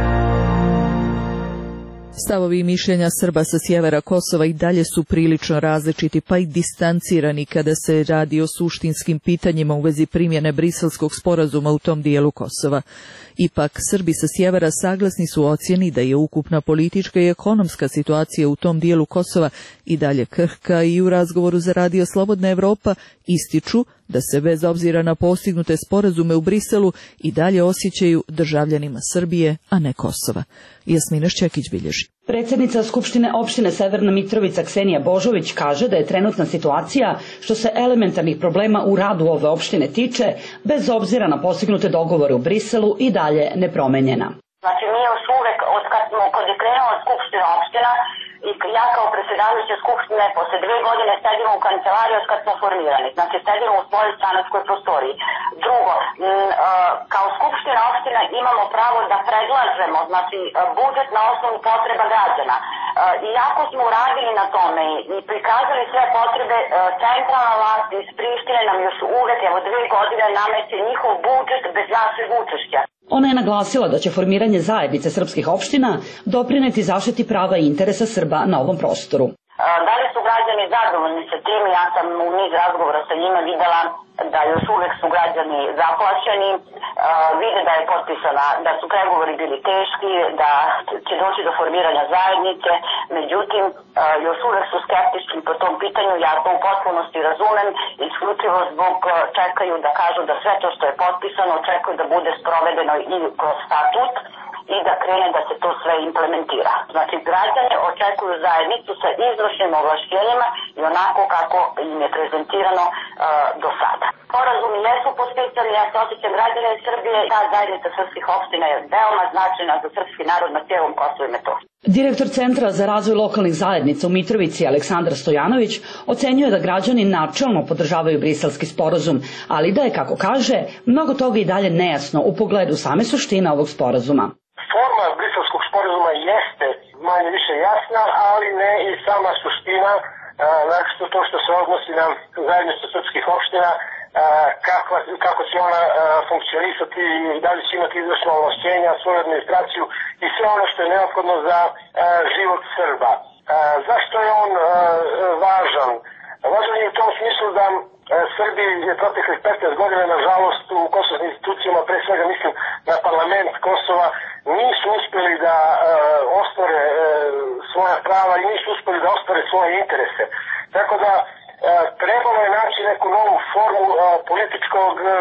Stavovi i mišljenja Srba sa sjevera Kosova i dalje su prilično različiti, pa i distancirani kada se radi o suštinskim pitanjima u vezi primjene Briselskog sporazuma u tom dijelu Kosova. Ipak, Srbi sa sjevera saglasni su ocjeni da je ukupna politička i ekonomska situacija u tom dijelu Kosova i dalje krhka i u razgovoru za Radio Slobodna Evropa ističu da se bez obzira na postignute sporazume u Briselu i dalje osjećaju državljanima Srbije, a ne Kosova. Jasmina Šćekić bilježi. Predsjednica Skupštine opštine Severna Mitrovica Ksenija Božović kaže da je trenutna situacija što se elementarnih problema u radu ove opštine tiče, bez obzira na postignute dogovore u Briselu i dalje nepromenjena. Znači mi još uvek, kad je krenula Skupština opština, i ja kao predsjedavajuća Skupštine posle 2 godine sedimo u kancelariji kad smo formirani. Znači sedimo u svojoj stranačkoj prostoriji. Drugo, kao Skupština opština imamo pravo da predlažemo, znači budžet na osnovu potreba građana. Iako smo uradili na tome i prikazali sve potrebe, centralna vlast iz Prištine nam još uvek, evo 2 godine nameće njihov budžet bez našeg učešća. Ona je naglasila da će formiranje zajednice srpskih opština doprineti zaštiti prava i interesa Srba na ovom prostoru. Da li su građani zadovoljni sa tim? Ja sam u niz razgovora sa njima videla da još uvek su građani zaplašeni, vide da je potpisana, da su pregovori bili teški, da će doći do formiranja zajednice, međutim još uvek su skeptični po tom pitanju, ja to u potpunosti razumem, isključivo zbog čekaju da kažu da sve to što je potpisano čekaju da bude sprovedeno i kroz statut i da krene da se to sve implementira. Znači građani očekuju zajednicu sa izvršnim ovlašćenjima i onako kako im je prezentirano do sada. Sporazumi jesu potpisani, ja se osjećam građane Srbije, ta zajednica srpskih opština je veoma značajna za srpski narod na cijelom Kosovu i Metohiji. Direktor Centra za razvoj lokalnih zajednica u Mitrovici Aleksandar Stojanović ocenjuje da građani načelno podržavaju briselski sporazum, ali da je, kako kaže, mnogo toga i dalje nejasno u pogledu same suštine ovog sporazuma. Forma briselskog sporazuma jeste manje više jasna, ali ne i sama suština, našto to što se odnosi na zajednicu srpskih opština, kako će ona funkcionisati, da li će imati izvršno ovlašćenja, svoju administraciju i sve ono što je neophodno za život Srba. Zašto je on važan? Važan je u tom smislu da Srbi je proteklih 15 godina, nažalost, u kosovskim institucijama, pre svega mislim na parlament,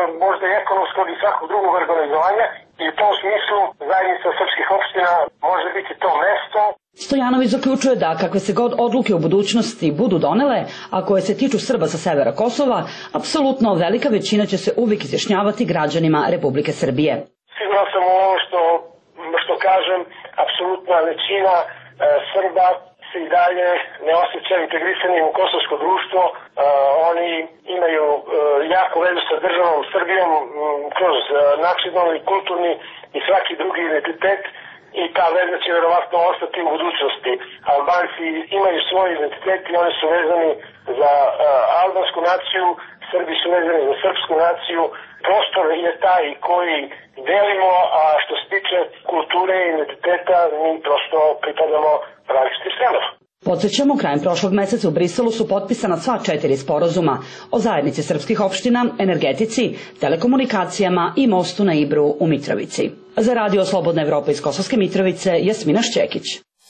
možda i ekonomskog i svakog drugog organizovanja i u tom smislu zajednica srpskih opština može biti to mesto. Stojanović zaključuje da kakve se god odluke u budućnosti budu donele, a koje se tiču Srba sa severa Kosova, apsolutno velika većina će se uvijek izjašnjavati građanima Republike Srbije. Siguran sam u ovo što kažem, apsolutna većina Srba se i dalje ne osjećaju integrisanim u kosovsko društvo. Oni imaju jako vezu sa državom Srbijom kroz nacionalni, kulturni i svaki drugi identitet i ta veza će verovatno ostati u budućnosti. Albanci imaju svoj identitet i oni su vezani za albansku naciju, Srbi su vezani za srpsku naciju. Prostor je taj koji delimo, a što se tiče kulture i identiteta, mi prosto pripadamo različitim stranama. Podsjećamo, krajem prošlog meseca u Briselu su potpisana sva 4 sporazuma o zajednici srpskih opština, energetici, telekomunikacijama i mostu na Ibru u Mitrovici. Za Radio Slobodna Evropa iz Kosovske Mitrovice, Jasmina Šćekić.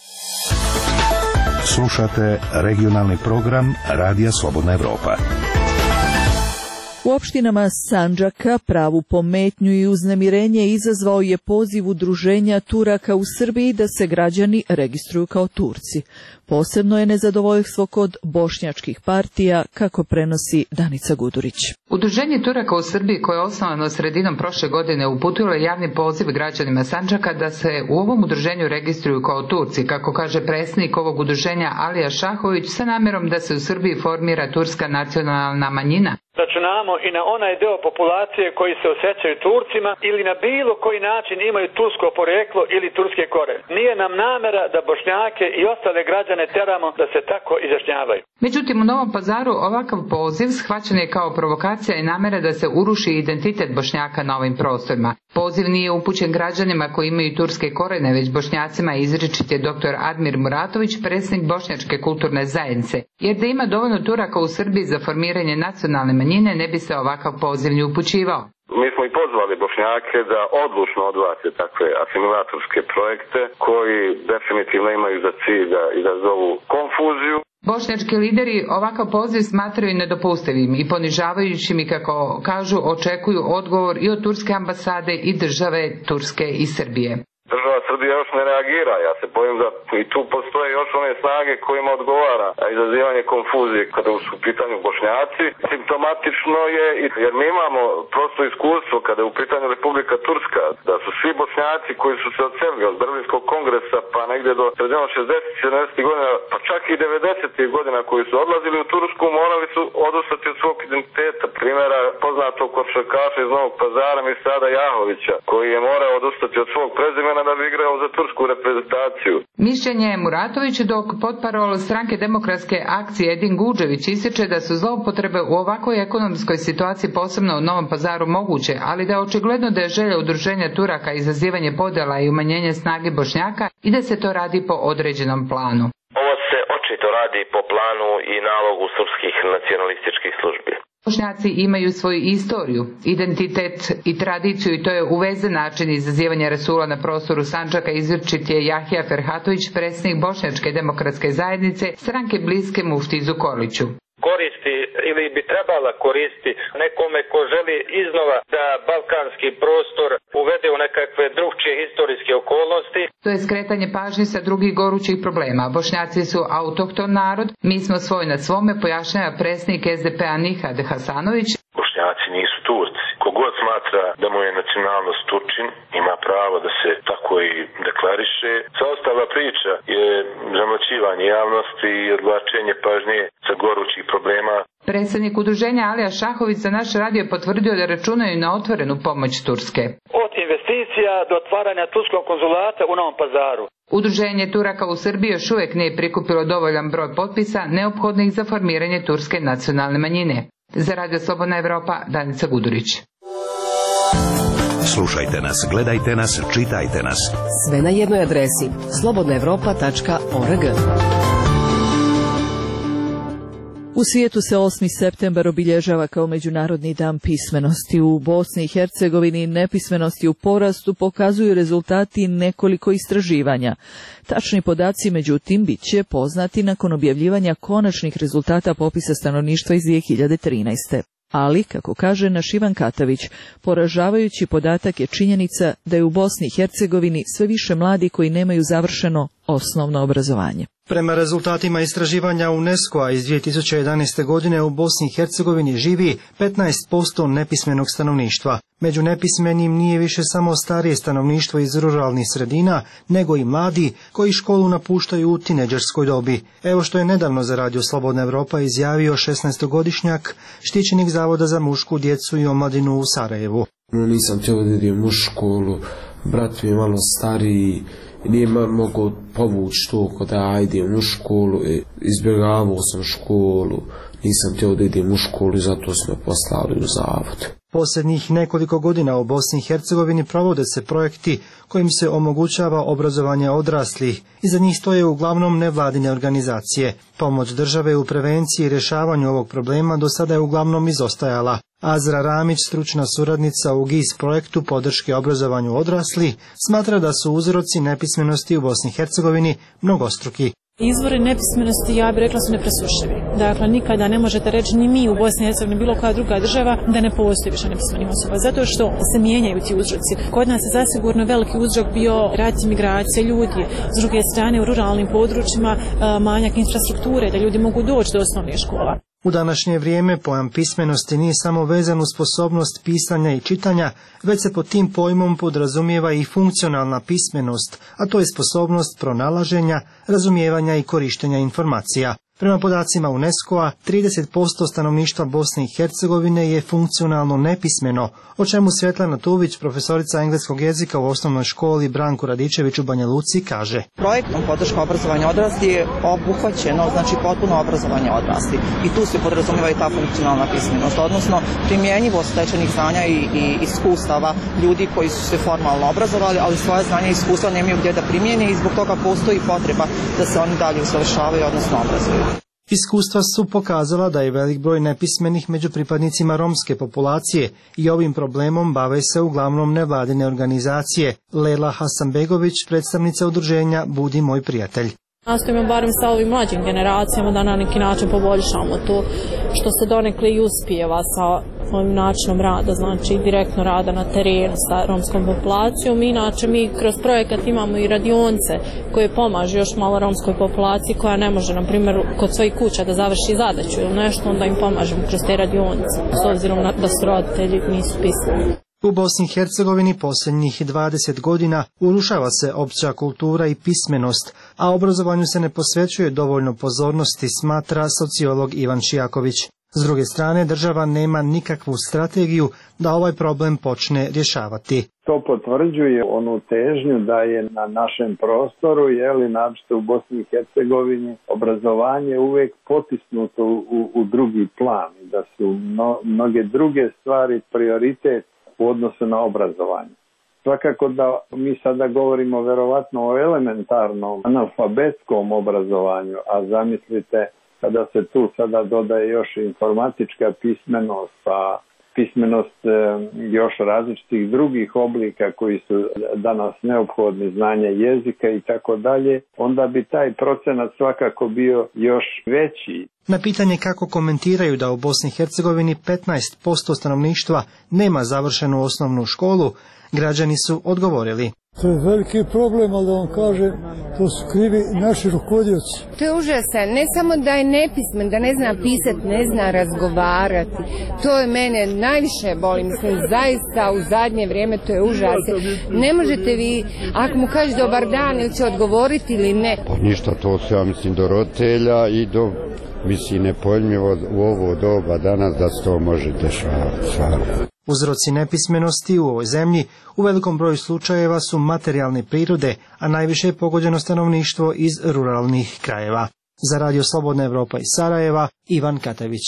Slušate regionalni program Radija Slobodna Evropa. U opštinama Sandžaka pravu pometnju i uznemirenje izazvao je poziv Udruženja Turaka u Srbiji da se građani registruju kao Turci. Posebno je nezadovoljstvo kod bošnjačkih partija, kako prenosi Danica Gudurić. Udruženje Turaka u Srbiji, koje je osnovano sredinom prošle godine, uputilo je javni poziv građanima Sandžaka da se u ovom udruženju registruju kao Turci, kako kaže predsjednik ovog udruženja Alija Šahović, sa namjerom da se u Srbiji formira turska nacionalna manjina. Računamo i na onaj deo populacije koji se osjećaju Turcima ili na bilo koji način imaju tursko poreklo ili turske korijene. Nije nam namera da Bošnjake i ostale građane teramo da se tako izjašnjavaju. Međutim, u Novom Pazaru ovakav poziv shvaćen je kao provokacija i namjera da se uruši identitet Bošnjaka na ovim prostorima. Poziv nije upućen građanima koji imaju turske korijene, već Bošnjacima, izričit je dr. Admir Muratović, predsjednik Bošnjačke kulturne zajednice. Jer da ima dovoljno Turaka u Srbiji za formiranje nacionalne manjine, ne bi se ovakav poziv ni upućivao. Mi smo i pozvali Bošnjake da odlučno odbace takve asimilatorske projekte koji definitivno imaju za cilj da izazovu konfuziju. Bošnjački lideri ovakav poziv smatraju nedopustivim i ponižavajućim i, kako kažu, očekuju odgovor i od turske ambasade i države Turske i Srbije. Država Srbija još ne reagira, ja se bojim da i tu postoje još one snage kojima odgovara izazivanje konfuzije kada su u pitanju Bošnjaci. Simptomatično je, jer mi imamo prosto iskustvo kada je u pitanju Republika Turska, da su svi Bošnjaci koji su se odselili od Berlinskog kongresa pa negdje do sredina 60-70 godina, pa čak i 90 godina koji su odlazili u Tursku, morali su odustati od svog identiteta. Primjera poznatog košarkaša iz Novog Pazara, Mirsada Jahovića, koji je morao odustati od svog prezimena da bi igrao za tursku reprezentaciju. Mišljenje je Muratoviću, dok potparol stranke demokratske akcije Edin Guđević ističe da su zloupotrebe u ovakvoj ekonomskoj situaciji posebno u Novom Pazaru moguće, ali da je očigledno da je želja udruženja Turaka izazivanje podjela i umanjenje snage Bošnjaka i da se to radi po određenom planu. Ovo se očito radi po planu i nalogu srpskih nacionalističkih službi. Bošnjaci imaju svoju istoriju, identitet i tradiciju i to je uvezen način izazivanja rasula na prostoru Sandžaka, izričit je Jahja Ferhatović, predsjednik Bošnjačke demokratske zajednice, stranke bliske Muftizu Korliću. Koristi ili bi trebala koristiti nekome ko želi iznova da balkanski prostor uvede u nekakve drugčije historijske okolnosti. To je skretanje pažnje sa drugih gorućih problema. Bošnjaci su autohton narod, mi smo svoj na svome, pojašnjava predsjednik SDP-a Nihad Hasanović. Bošnjaci nisu Turci. Kogod smatra da mu je nacionalnost Turčin, ima pravo da se tako i deklariše. Sva ostala priča je zamlaćivanje javnosti i odvlačenje pažnje sa gorućih problema. Predsjednik udruženja Alija Šahović za naš radio je potvrdio da računaju na otvorenu pomoć Turske. Od investicija do otvaranja turskog konzulata u Novom Pazaru. Udruženje Turaka u Srbiji još uvijek nije prikupilo dovoljan broj potpisa neophodnih za formiranje turske nacionalne manjine. Za Radio Slobodna Evropa, Danica Gudurić. Slušajte nas, gledajte nas, čitajte nas. Sve na jednoj adresi slobodnaevropa.org. U svijetu se 8. septembar obilježava kao Međunarodni dan pismenosti. U Bosni i Hercegovini nepismenosti u porastu pokazuju rezultati nekoliko istraživanja. Tačni podaci, međutim, bit će poznati nakon objavljivanja konačnih rezultata popisa stanovništva iz 2013. Ali, kako kaže naš Ivan Katavić, poražavajući podatak je činjenica da je u Bosni i Hercegovini sve više mladi koji nemaju završeno osnovno obrazovanje. Prema rezultatima istraživanja UNESCO-a iz 2011. godine u Bosni i Hercegovini živi 15% nepismenog stanovništva. Među nepismenim nije više samo starije stanovništvo iz ruralnih sredina, nego i mladi koji školu napuštaju u tinejdžerskoj dobi. Evo što je nedavno za Radio Slobodna Evropa izjavio 16-godišnjak, štićenik Zavoda za mušku djecu i omladinu u Sarajevu. Nisam htio da idem u školu, brat mi je malo stariji, nije mogao povući to da idem u školu, izbjegavao sam školu, nisam htio da idem u školu i zato smo poslali u zavod. Posljednjih nekoliko godina u Bosni i Hercegovini provode se projekti kojim se omogućava obrazovanje odraslih. Iza njih stoje uglavnom nevladine organizacije. Pomoć države u prevenciji i rješavanju ovog problema do sada je uglavnom izostajala. Azra Ramić, stručna suradnica u GIS projektu podrške obrazovanju odraslih, smatra da su uzroci nepismenosti u Bosni i Hercegovini mnogostruki. Izvori nepismenosti, ja bih rekla, su nepresušivi. Dakle, nikada ne možete reći ni mi u Bosni i Hercegovini, bilo koja druga država, da ne postoji više nepismenih osoba. Zato što se mijenjaju ti uzroci. Kod nas je zasigurno veliki uzrok bio rat migracije ljudi. S druge strane, u ruralnim područjima manjak infrastrukture, da ljudi mogu doći do osnovnih škola. U današnje vrijeme pojam pismenosti nije samo vezan uz sposobnost pisanja i čitanja, već se pod tim pojmom podrazumijeva i funkcionalna pismenost, a to je sposobnost pronalaženja, razumijevanja i korištenja informacija. Prema podacima UNESCO-a, 30% stanovništva Bosne i Hercegovine je funkcionalno nepismeno, o čemu Svetlana Tuvić, profesorica engleskog jezika u osnovnoj školi Branku Radičević u Banja Luci, kaže. Projektom podrška obrazovanja odraslih je obuhvaćeno, znači potpuno obrazovanje odraslih. I tu se podrazumijeva i ta funkcionalna pismenost, odnosno primjenjivost stečenih znanja i iskustava ljudi koji su se formalno obrazovali, ali svoje znanje i iskustva nemaju gdje da primijene i zbog toga postoji potreba da se oni dalje usavršavaju, odnosno obrazuju. Iskustva su pokazala da je velik broj nepismenih među pripadnicima romske populacije i ovim problemom bave se uglavnom nevladine organizacije. Lela Hasanbegović, predstavnica udruženja Budi moj prijatelj. Nastojimo barem sa ovim mlađim generacijama da na neki način poboljšamo to što se donekle i uspijeva sa ovim načinom rada, znači direktno rada na terenu sa romskom populacijom. Inače mi kroz projekat imamo i radionice koje pomažu još malo romskoj populaciji koja ne može, na primjer, kod svojih kuća da završi zadaću ili nešto, onda im pomažemo kroz te radionice, s obzirom da su roditelji nisu pismeni. U Bosni i Hercegovini posljednjih 20 godina urušava se opća kultura i pismenost, a obrazovanju se ne posvećuje dovoljno pozornosti, smatra sociolog Ivan Šijaković. S druge strane, država nema nikakvu strategiju da ovaj problem počne rješavati. To potvrđuje onu težnju da je na našem prostoru, naročito u Bosni i Hercegovini, obrazovanje uvijek potisnuto u drugi plan, da su mnoge druge stvari prioritet u odnosu na obrazovanje. Svakako da mi sada govorimo verovatno o elementarnom analfabetskom obrazovanju, a zamislite kada se tu sada dodaje još informatička pismenost, pa pismenost još različitih drugih oblika koji su danas neophodni, znanje jezika i tako dalje, onda bi taj procenat svakako bio još veći. Na pitanje kako komentiraju da u Bosni i Hercegovini 15% stanovništva nema završenu osnovnu školu, građani su odgovorili. To je veliki problem, ali da vam kažem, to su krivi naši rukovodioci. To je užasan, ne samo da je nepismen, da ne zna pisati, ne zna razgovarati. To je mene najviše boli, mislim, zaista u zadnje vrijeme to je užasan. Ne možete vi, ako mu kažeš dobar dan, ili će odgovoriti ili ne. Pa ništa, to se ja mislim do roditelja i do, mislim, nepojmljivo u ovo doba danas da se to može dešavati. Uzroci nepismenosti u ovoj zemlji u velikom broju slučajeva su materijalne prirode, a najviše je pogođeno stanovništvo iz ruralnih krajeva. Za Radio Slobodna Evropa iz Sarajeva, Ivan Katavić.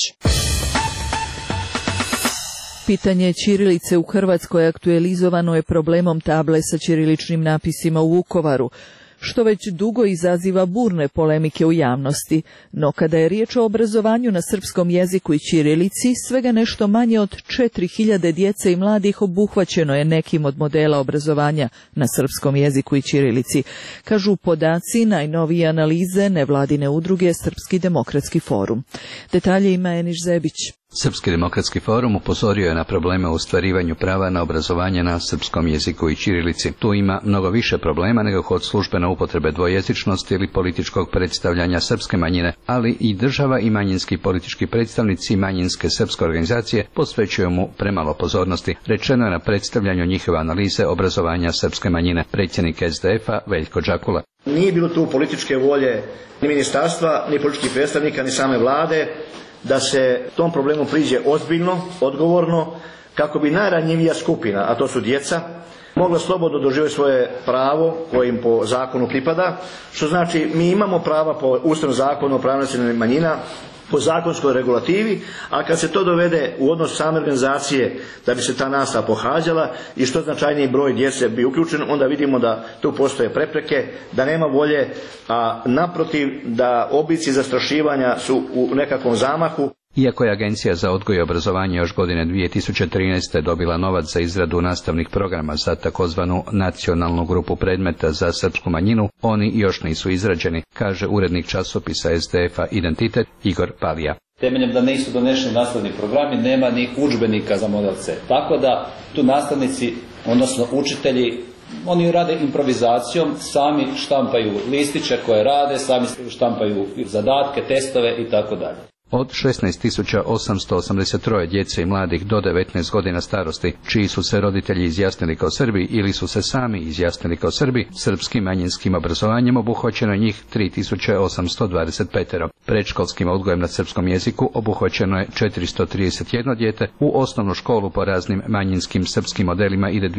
Pitanje ćirilice u Hrvatskoj aktualizovano je problemom table sa ćiriličnim napisima u Vukovaru, što već dugo izaziva burne polemike u javnosti, no kada je riječ o obrazovanju na srpskom jeziku i ćirilici, svega nešto manje od 4000 djece i mladih obuhvaćeno je nekim od modela obrazovanja na srpskom jeziku i ćirilici, kažu podaci najnovije analize nevladine udruge Srpski demokratski forum. Detalje ima Eniš Zebić. Srpski demokratski forum upozorio je na probleme u ostvarivanju prava na obrazovanje na srpskom jeziku i ćirilici. Tu ima mnogo više problema nego kod službene upotrebe dvojezičnosti ili političkog predstavljanja srpske manjine, ali i država i manjinski politički predstavnici manjinske srpske organizacije posvećuju mu premalo pozornosti, rečeno je na predstavljanju njihove analize obrazovanja srpske manjine, predsjednik SDF-a Veljko Đakula. Nije bilo tu političke volje ni ministarstva, ni političkih predstavnika, ni same vlade da se tom problemu priđe ozbiljno, odgovorno, kako bi najranjivija skupina, a to su djeca, mogla slobodno doživjeti svoje pravo koje im po zakonu pripada, što znači mi imamo prava po Ustavnom zakonu o pravima nacionalnih manjina, po zakonskoj regulativi, a kad se to dovede u odnos same organizacije da bi se ta nastava pohađala i što značajniji broj djece bi uključen, onda vidimo da tu postoje prepreke, da nema volje, a naprotiv da oblici zastrašivanja su u nekakvom zamahu. Iako je Agencija za odgoj i obrazovanje još godine 2013. dobila novac za izradu nastavnih programa za takozvanu nacionalnu grupu predmeta za srpsku manjinu, oni još nisu izrađeni, kaže urednik časopisa SDF-a Identitet Igor Palija. Temeljem da nisu donešeni nastavni programi, nema ni udžbenika za model C. Tako da tu nastavnici, odnosno učitelji, oni rade improvizacijom, sami štampaju listiće koje rade, sami štampaju zadatke, testove i tako dalje. Od 16.883 djece i mladih do 19 godina starosti, čiji su se roditelji izjasnili kao Srbi ili su se sami izjasnili kao Srbi, srpskim manjinskim obrazovanjem obuhvaćeno je njih 3.825. Predškolskim odgojem na srpskom jeziku obuhvaćeno je 431 dijete, u osnovnu školu po raznim manjinskim srpskim modelima ide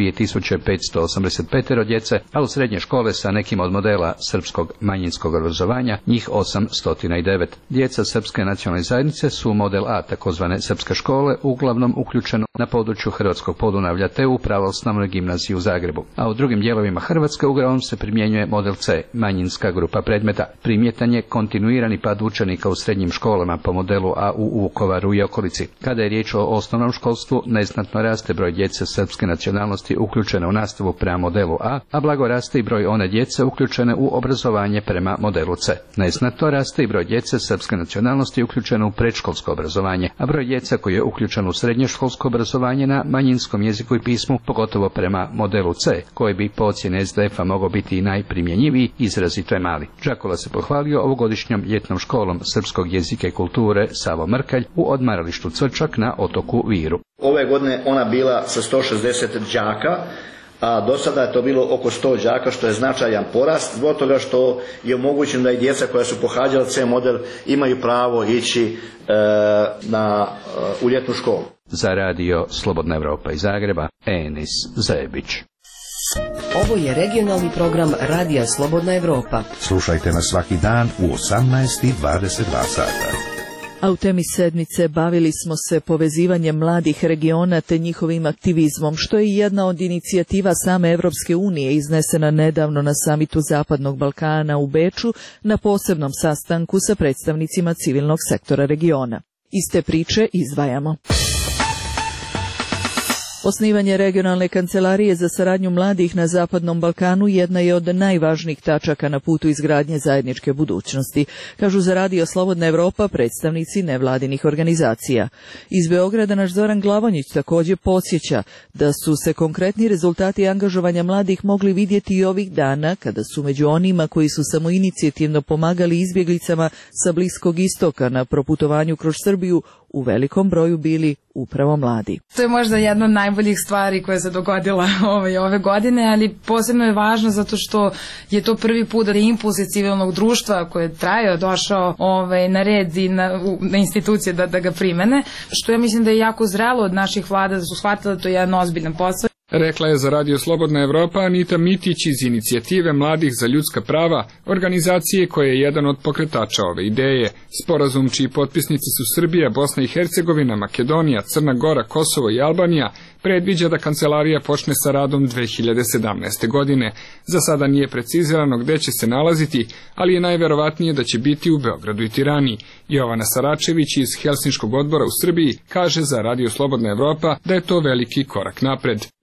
2.585 djece, a u srednje škole sa nekim od modela srpskog manjinskog obrazovanja njih 809. Djeca srpske nacionalne zajednice su model A, takozvane srpske škole, uglavnom uključeno na području Hrvatskog Podunavlja te u pravoslavnoj gimnaziji u Zagrebu. A u drugim dijelovima Hrvatske uglavnom se primjenjuje model C, manjinska grupa predmeta. Primjetan je kontinuirani pad učenika u srednjim školama po modelu A u Vukovaru i okolici. Kada je riječ o osnovnom školstvu, neznatno raste broj djece srpske nacionalnosti uključene u nastavu prema modelu A, a blago raste i broj one djece uključene u obrazovanje prema modelu C. Neznatno raste i broj djece srpske nacionalnosti uključeno u predškolsko obrazovanje, a broj djeca koji je uključen u srednjoškolsko obrazovanje na manjinskom jeziku i pismu, pogotovo prema modelu C, koji bi po ocjeni SDF-a mogao biti i najprimjenjiviji, izrazito je mali. Đakula se pohvalio ovogodišnjom ljetnom školom srpskog jezika i kulture Savo Mrkalj u odmaralištu Cvrčak na otoku Viru. Ove godine ona bila sa 160 đaka, a do sada je to bilo oko 100 đaka, što je značajan porast, zbog toga što je omogućeno da i djeca koja su pohađala C model imaju pravo ići u ljetnu školu. Za radio Slobodna Evropa iz Zagreba, Enis Zebić. Ovo je regionalni program Radija Slobodna Evropa. Slušajte nas svaki dan u 18:22 sata. A u temi sedmice bavili smo se povezivanjem mladih regiona te njihovim aktivizmom, što je jedna od inicijativa same Evropske unije iznesena nedavno na samitu Zapadnog Balkana u Beču na posebnom sastanku sa predstavnicima civilnog sektora regiona. Iste priče izdvajamo. Osnivanje regionalne kancelarije za saradnju mladih na Zapadnom Balkanu jedna je od najvažnijih tačaka na putu izgradnje zajedničke budućnosti, kažu za radio Slobodna Evropa predstavnici nevladinih organizacija. Iz Beograda naš Zoran Glavonjić također podsjeća da su se konkretni rezultati angažovanja mladih mogli vidjeti i ovih dana kada su među onima koji su samoinicijativno pomagali izbjeglicama sa Bliskog istoka na proputovanju kroz Srbiju u velikom broju bili upravo mladi. To je možda jedna od najboljih stvari koja se dogodila ove godine, ali posebno je važno zato što je to prvi put da je impuls civilnog društva koji je trajao, došao na red i na institucije da ga primene, što ja mislim da je jako zrelo od naših vlada da su shvatili da to je jedan ozbiljan posao. Rekla je za radio Slobodna Evropa Anita Mitić iz inicijative Mladih za ljudska prava, organizacije koja je jedan od pokretača ove ideje. Sporazum čiji potpisnici su Srbija, Bosna i Hercegovina, Makedonija, Crna Gora, Kosovo i Albanija predviđa da kancelarija počne sa radom 2017. godine. Za sada nije precizirano gde će se nalaziti, ali je najverovatnije da će biti u Beogradu i Tirani. Jovana Saračević iz Helsinškog odbora u Srbiji kaže za radio Slobodna Evropa da je to veliki korak napred.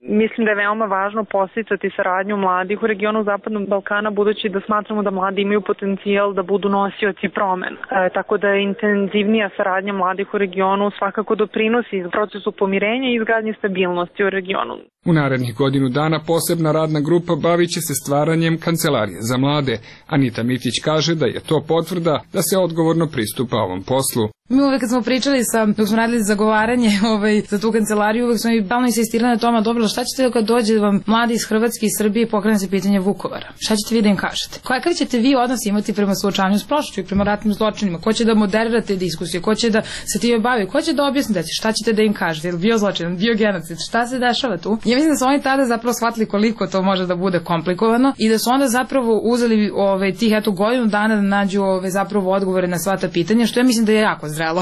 Mislim da je veoma važno podsticati saradnju mladih u regionu Zapadnog Balkana, budući da smatramo da mladi imaju potencijal da budu nosioci promena. Tako da je intenzivnija saradnja mladih u regionu svakako doprinosi procesu pomirenja i izgradnje stabilnosti u regionu. U narednih godinu dana posebna radna grupa bavit će se stvaranjem kancelarije za mlade. Anita Mitić kaže da je to potvrda da se odgovorno pristupa ovom poslu. Mi uvek kad smo pričali dok smo radili zagovaranje za tu kancelariju, uvek smo i balno insistirali na tome, dobro, šta ćete kad dođe vam mladi iz Hrvatske i Srbije i pokrene se pitanje Vukovara? Šta ćete vi da im kažete? Kakav ćete vi odnos imati prema suočavanju s prošlošću i prema ratnim zločinima? Ko će da moderira te diskusije? Ko će da se time bavi? Ko će da objasni deci? Šta ćete da im kažete? Je li bio zločin? Bio genocid? Šta se dešava tu? Ja mislim da su oni tada zapravo shvatili koliko to može da bude komplikovano i da su onda zapravo uzeli tih godinu dana da nađu zapravo odgovore na sva ta pitanja, što ja mislim da je jako zrelo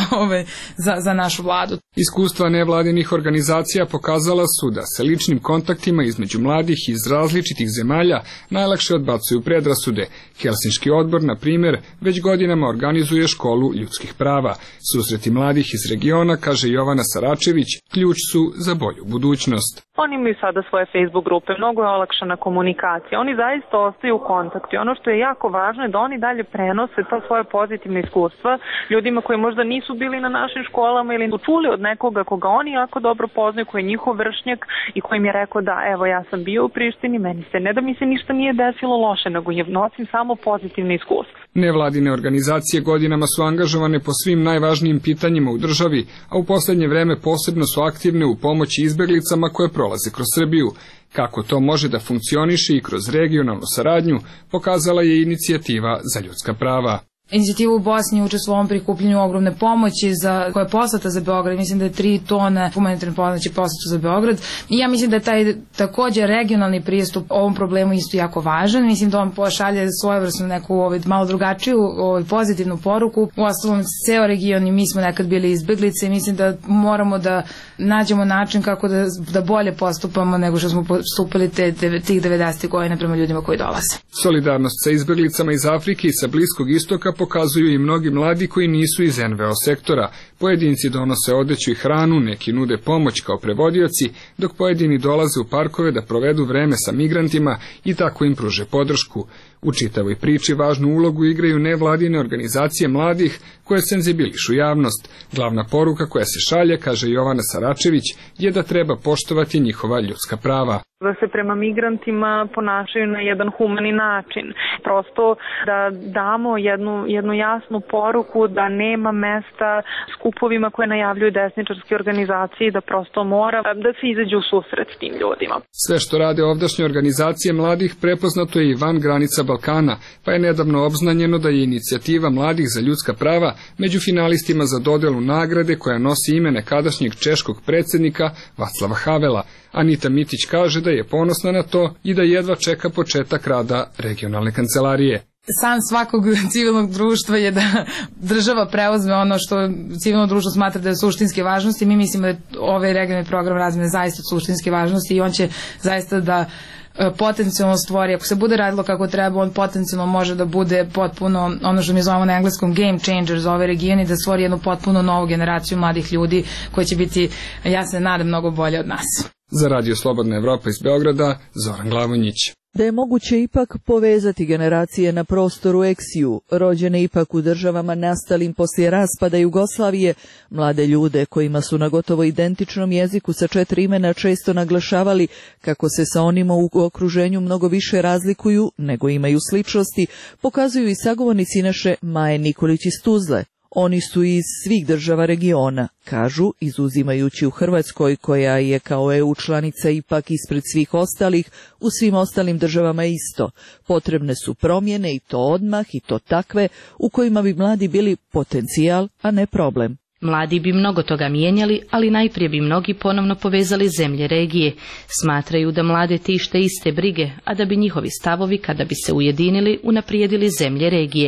za našu vladu. Iskustva nevladinih organizacija pokazala su da se ličnim kontaktima između mladih iz različitih zemalja najlakše odbacuju predrasude. Helsinški odbor, na primjer, već godinama organizuje školu ljudskih prava. Susreti mladih iz regiona, kaže Jovana Saračević, ključ su za bolju budućnost. Oni imaju sada svoje Facebook grupe, mnogo je olakšana komunikacija, oni zaista ostaju u kontaktu i ono što je jako važno je da oni dalje prenose ta svoje pozitivne iskustva ljudima koji možda nisu bili na našim školama ili su čuli od nekoga koga oni jako dobro poznaju, koji je njihov vršnjak i koji mi je rekao da evo ja sam bio u Prištini, ne da mi se ništa nije desilo loše, nego je nosim samo pozitivne iskustva. Nevladine organizacije godinama su angažovane po svim najvažnijim pitanjima u državi, a u poslednje vreme posebno su aktivne u pomoći izbeglicama koje prolaze kroz Srbiju. Kako to može da funkcioniše i kroz regionalnu saradnju, pokazala je inicijativa za ljudska prava. Inicijativa u Bosni učestvuje u ovom prikupljenju ogromne pomoći koja je poslata za Beograd. Mislim da je 3 tone humanitarne pomoći poslata za Beograd. I ja mislim da je taj također regionalni pristup ovom problemu isto jako važan. Mislim da on pošalje svojevrsnu neku malo drugačiju pozitivnu poruku. U ostalom, ceo region i mi smo nekad bili izbeglice i mislim da moramo da nađemo način kako da bolje postupamo nego što smo postupili tih 90. godina prema ljudima koji dolaze. Solidarnost sa izbeglicama iz Afrike i sa Bliskog istoka pokazuju i mnogi mladi koji nisu iz NVO sektora. Pojedinci donose odeću i hranu, neki nude pomoć kao prevodioci, dok pojedini dolaze u parkove da provedu vreme sa migrantima i tako im pruže podršku. U čitavoj priči važnu ulogu igraju nevladine organizacije mladih koje senzibilišu javnost. Glavna poruka koja se šalje, kaže Jovana Saračević, je da treba poštovati njihova ljudska prava. Da se prema migrantima ponašaju na jedan humani način. Prosto da damo jednu jasnu poruku da nema mesta skupovima koje najavljuju desničarske organizacije i da prosto mora da se izađe u susret s tim ljudima. Sve što rade ovdašnje organizacije mladih prepoznato je i van granica Balkana, pa je nedavno obznanjeno da je inicijativa mladih za ljudska prava među finalistima za dodelu nagrade koja nosi ime nekadašnjeg češkog predsjednika Vaclava Havela. Anita Mitić kaže da je ponosna na to i da jedva čeka početak rada regionalne kancelarije. San svakog civilnog društva je da država preuzme ono što civilno društvo smatra da je suštinske važnosti. Mi mislimo da je ovaj regionalni program razmene zaista suštinske važnosti i on će zaista da potencijalno stvori, ako se bude radilo kako treba, on potencijalno može da bude potpuno ono što mi zovemo na engleskom game changer za ovaj region i da stvori jednu potpuno novu generaciju mladih ljudi koji će biti, ja se nadam, mnogo bolje od nas. Za Radio Slobodna Evropa iz Beograda, Zoran Glavonjić. Da je moguće ipak povezati generacije na prostoru ex-ju, rođene ipak u državama nastalim poslije raspada Jugoslavije, mlade ljude kojima su na gotovo identičnom jeziku sa 4 imena često naglašavali kako se sa onima u okruženju mnogo više razlikuju nego imaju sličnosti, pokazuju i sagovornici naše Maje Nikolić iz Tuzle. Oni su iz svih država regiona, kažu, izuzimajući u Hrvatskoj, koja je kao EU članica ipak ispred svih ostalih, u svim ostalim državama isto. Potrebne su promjene i to odmah i to takve u kojima bi mladi bili potencijal, a ne problem. Mladi bi mnogo toga mijenjali, ali najprije bi mnogi ponovno povezali zemlje regije. Smatraju da mlade tište iste brige, a da bi njihovi stavovi, kada bi se ujedinili, unaprijedili zemlje regije.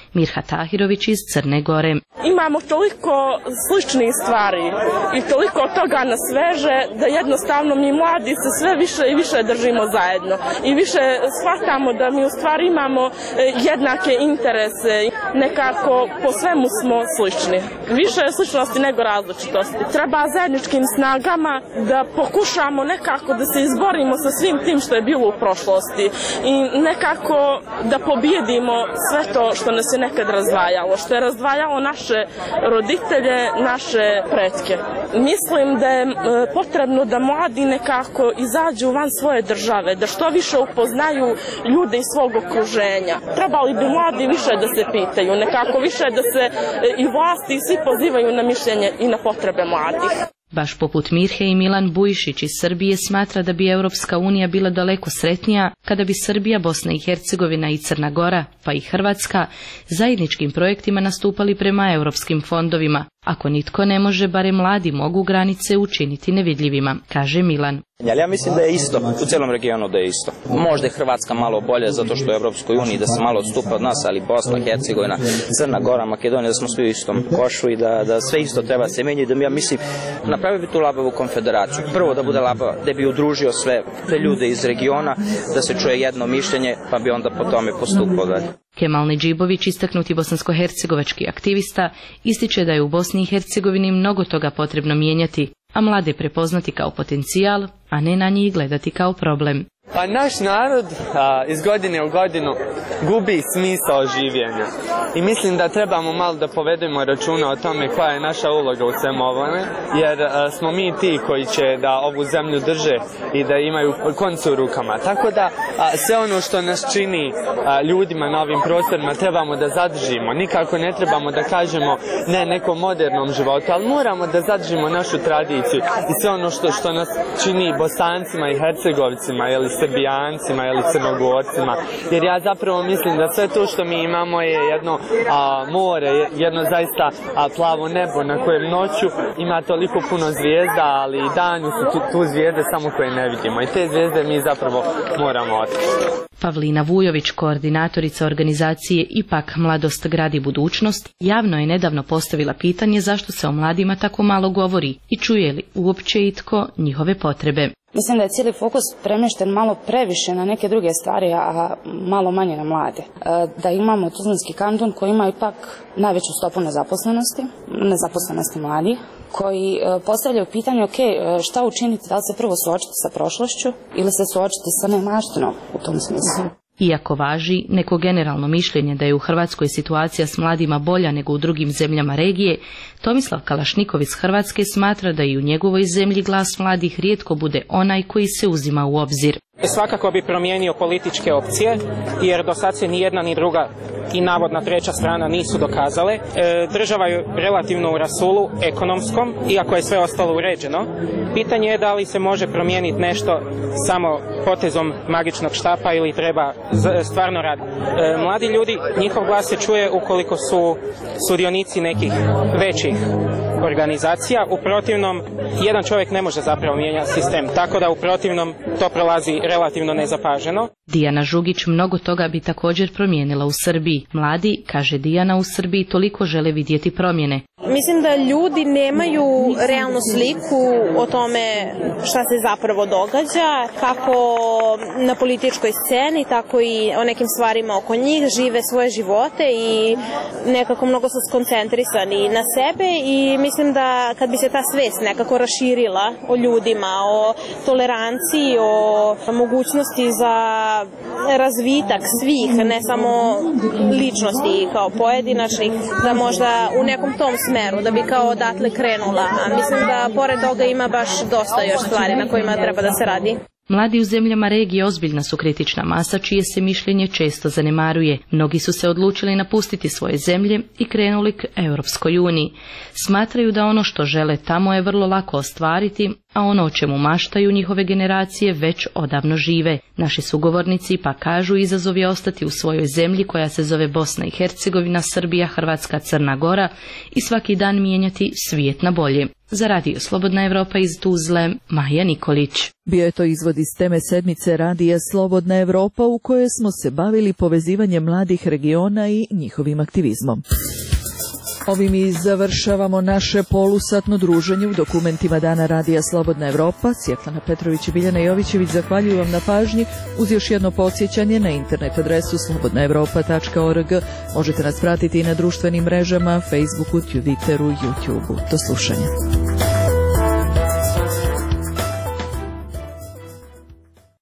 Mirha Tahirović iz Crne Gore. Imamo toliko sličnih stvari i toliko toga nas veže da jednostavno mi mladi se sve više i više držimo zajedno i više shvatamo da mi u stvari imamo jednake interese. Nekako po svemu smo slični. Više je sličnosti nego različitosti. Treba zajedničkim snagama da pokušamo nekako da se izborimo sa svim tim što je bilo u prošlosti i nekako da pobijedimo sve to što nas je nekad razdvajalo, što je razdvajalo naše roditelje, naše pretke. Mislim da je potrebno da mladi nekako izađu van svoje države, da što više upoznaju ljude iz svog okruženja. Trebali bi mladi više da se pitaju, nekako više da se i vlasti i svi pozivaju na mišljenje i na potrebe mladih. Baš poput Mirhe i Milan Bujšić iz Srbije smatra da bi Europska unija bila daleko sretnija kada bi Srbija, Bosna i Hercegovina i Crna Gora, pa i Hrvatska, zajedničkim projektima nastupali prema europskim fondovima. Ako nitko ne može, barem mladi mogu granice učiniti nevidljivima, kaže Milan. Ja mislim da je isto, u cijelom regionu da je isto. Možda je Hrvatska malo bolje zato što je u Europskoj uniji da se malo odstupa od nas, ali Bosna, Hercegovina, Crna Gora, Makedonija, da smo svi u istom košu i da sve isto treba se menjati. Da ja mislim, napravio bi tu labavu konfederaciju. Prvo da bude labava, da bi udružio sve te ljude iz regiona, da se čuje jedno mišljenje, pa bi onda po tome postupao dalje. Kemal Nedžibović, istaknuti bosansko-hercegovački aktivista, ističe da je u Bosni i Hercegovini mnogo toga potrebno mijenjati, a mlade prepoznati kao potencijal, a ne na njih gledati kao problem. Pa naš narod iz godine u godinu gubi smisao življenja i mislim da trebamo malo da povedemo računa o tome koja je naša uloga u svemu ovome, jer smo mi ti koji će da ovu zemlju drže i da imaju konce u rukama. Tako da sve ono što nas čini ljudima na ovim prostorima trebamo da zadržimo. Nikako ne trebamo da kažemo ne nekom modernom životu, ali moramo da zadržimo našu tradiciju i sve ono što nas čini Bosancima i Hercegovcima ili Srbijancima ili Crnogorcima, jer ja zapravo mislim da sve to što mi imamo je jedno more, jedno zaista plavo nebo na kojem noću ima toliko puno zvijezda, ali i danju su tu zvijezde samo koje ne vidimo i te zvijezde mi zapravo moramo otkriti. Pavlina Vujović, koordinatorica organizacije Ipak Mladost gradi budućnost, javno je nedavno postavila pitanje zašto se o mladima tako malo govori i čuje li uopće itko njihove potrebe. Mislim da je cijeli fokus premješten malo previše na neke druge stvari, a malo manje na mlade. Da imamo Tuzlanski kanton koji ima ipak najveću stopu nezaposlenosti mladih, koji postavljaju pitanje, šta učiniti, da li se prvo suočiti sa prošlošću ili se suočiti sa neimaštinom u tom smislu. Iako važi neko generalno mišljenje da je u Hrvatskoj situacija s mladima bolja nego u drugim zemljama regije, Tomislav Kalašnikov iz Hrvatske smatra da i u njegovoj zemlji glas mladih rijetko bude onaj koji se uzima u obzir. Svakako bi promijenio političke opcije, jer do sad se ni jedna ni druga i navodna treća strana nisu dokazale. Država je relativno u rasulu ekonomskom, iako je sve ostalo uređeno. Pitanje je da li se može promijeniti nešto samo potezom magičnog štapa ili treba stvarno raditi. Mladi ljudi, njihov glas se čuje ukoliko su sudionici nekih većih organizacija. U protivnom, jedan čovjek ne može zapravo mijenjati sistem, tako da u protivnom to prolazi relativno nezapaženo. Dijana Žugić mnogo toga bi također promijenila u Srbiji. Mladi, kaže Dijana, u Srbiji toliko žele vidjeti promjene. Mislim da ljudi nemaju realnu sliku o tome šta se zapravo događa, kako na političkoj sceni, tako i o nekim stvarima oko njih, žive svoje živote i nekako mnogo su skoncentrisani na sebe i mislim da kad bi se ta svijest nekako raširila o ljudima, o toleranciji, o mogućnosti za razvitak svih, ne samo ličnosti kao pojedinačnih, da možda u nekom tom smeru, da bi kao odatle krenula. A mislim da pored toga ima baš dosta još stvari na kojima treba da se radi. Mladi u zemljama regije ozbiljna su kritična masa čije se mišljenje često zanemaruje. Mnogi su se odlučili napustiti svoje zemlje i krenuli k Europskoj uniji. Smatraju da ono što žele tamo je vrlo lako ostvariti, a ono o čemu maštaju njihove generacije već odavno žive. Naši sugovornici pa kažu izazov je ostati u svojoj zemlji koja se zove Bosna i Hercegovina, Srbija, Hrvatska, Crna Gora i svaki dan mijenjati svijet na bolje. Za Radio Slobodna Evropa iz Tuzle, Maja Nikolić. Bio je to izvod iz teme sedmice Radija Slobodna Evropa u kojoj smo se bavili povezivanjem mladih regiona i njihovim aktivizmom. Ovim i završavamo naše polusatno druženje u dokumentima Dana Radija Slobodna Evropa. Svjetlana Petrović i Biljana Jovićević zahvaljuju vam na pažnji uz još jedno podsjećanje na internet adresu slobodnaevropa.org. Možete nas pratiti i na društvenim mrežama, Facebooku, Twitteru, YouTubeu. Do slušanja.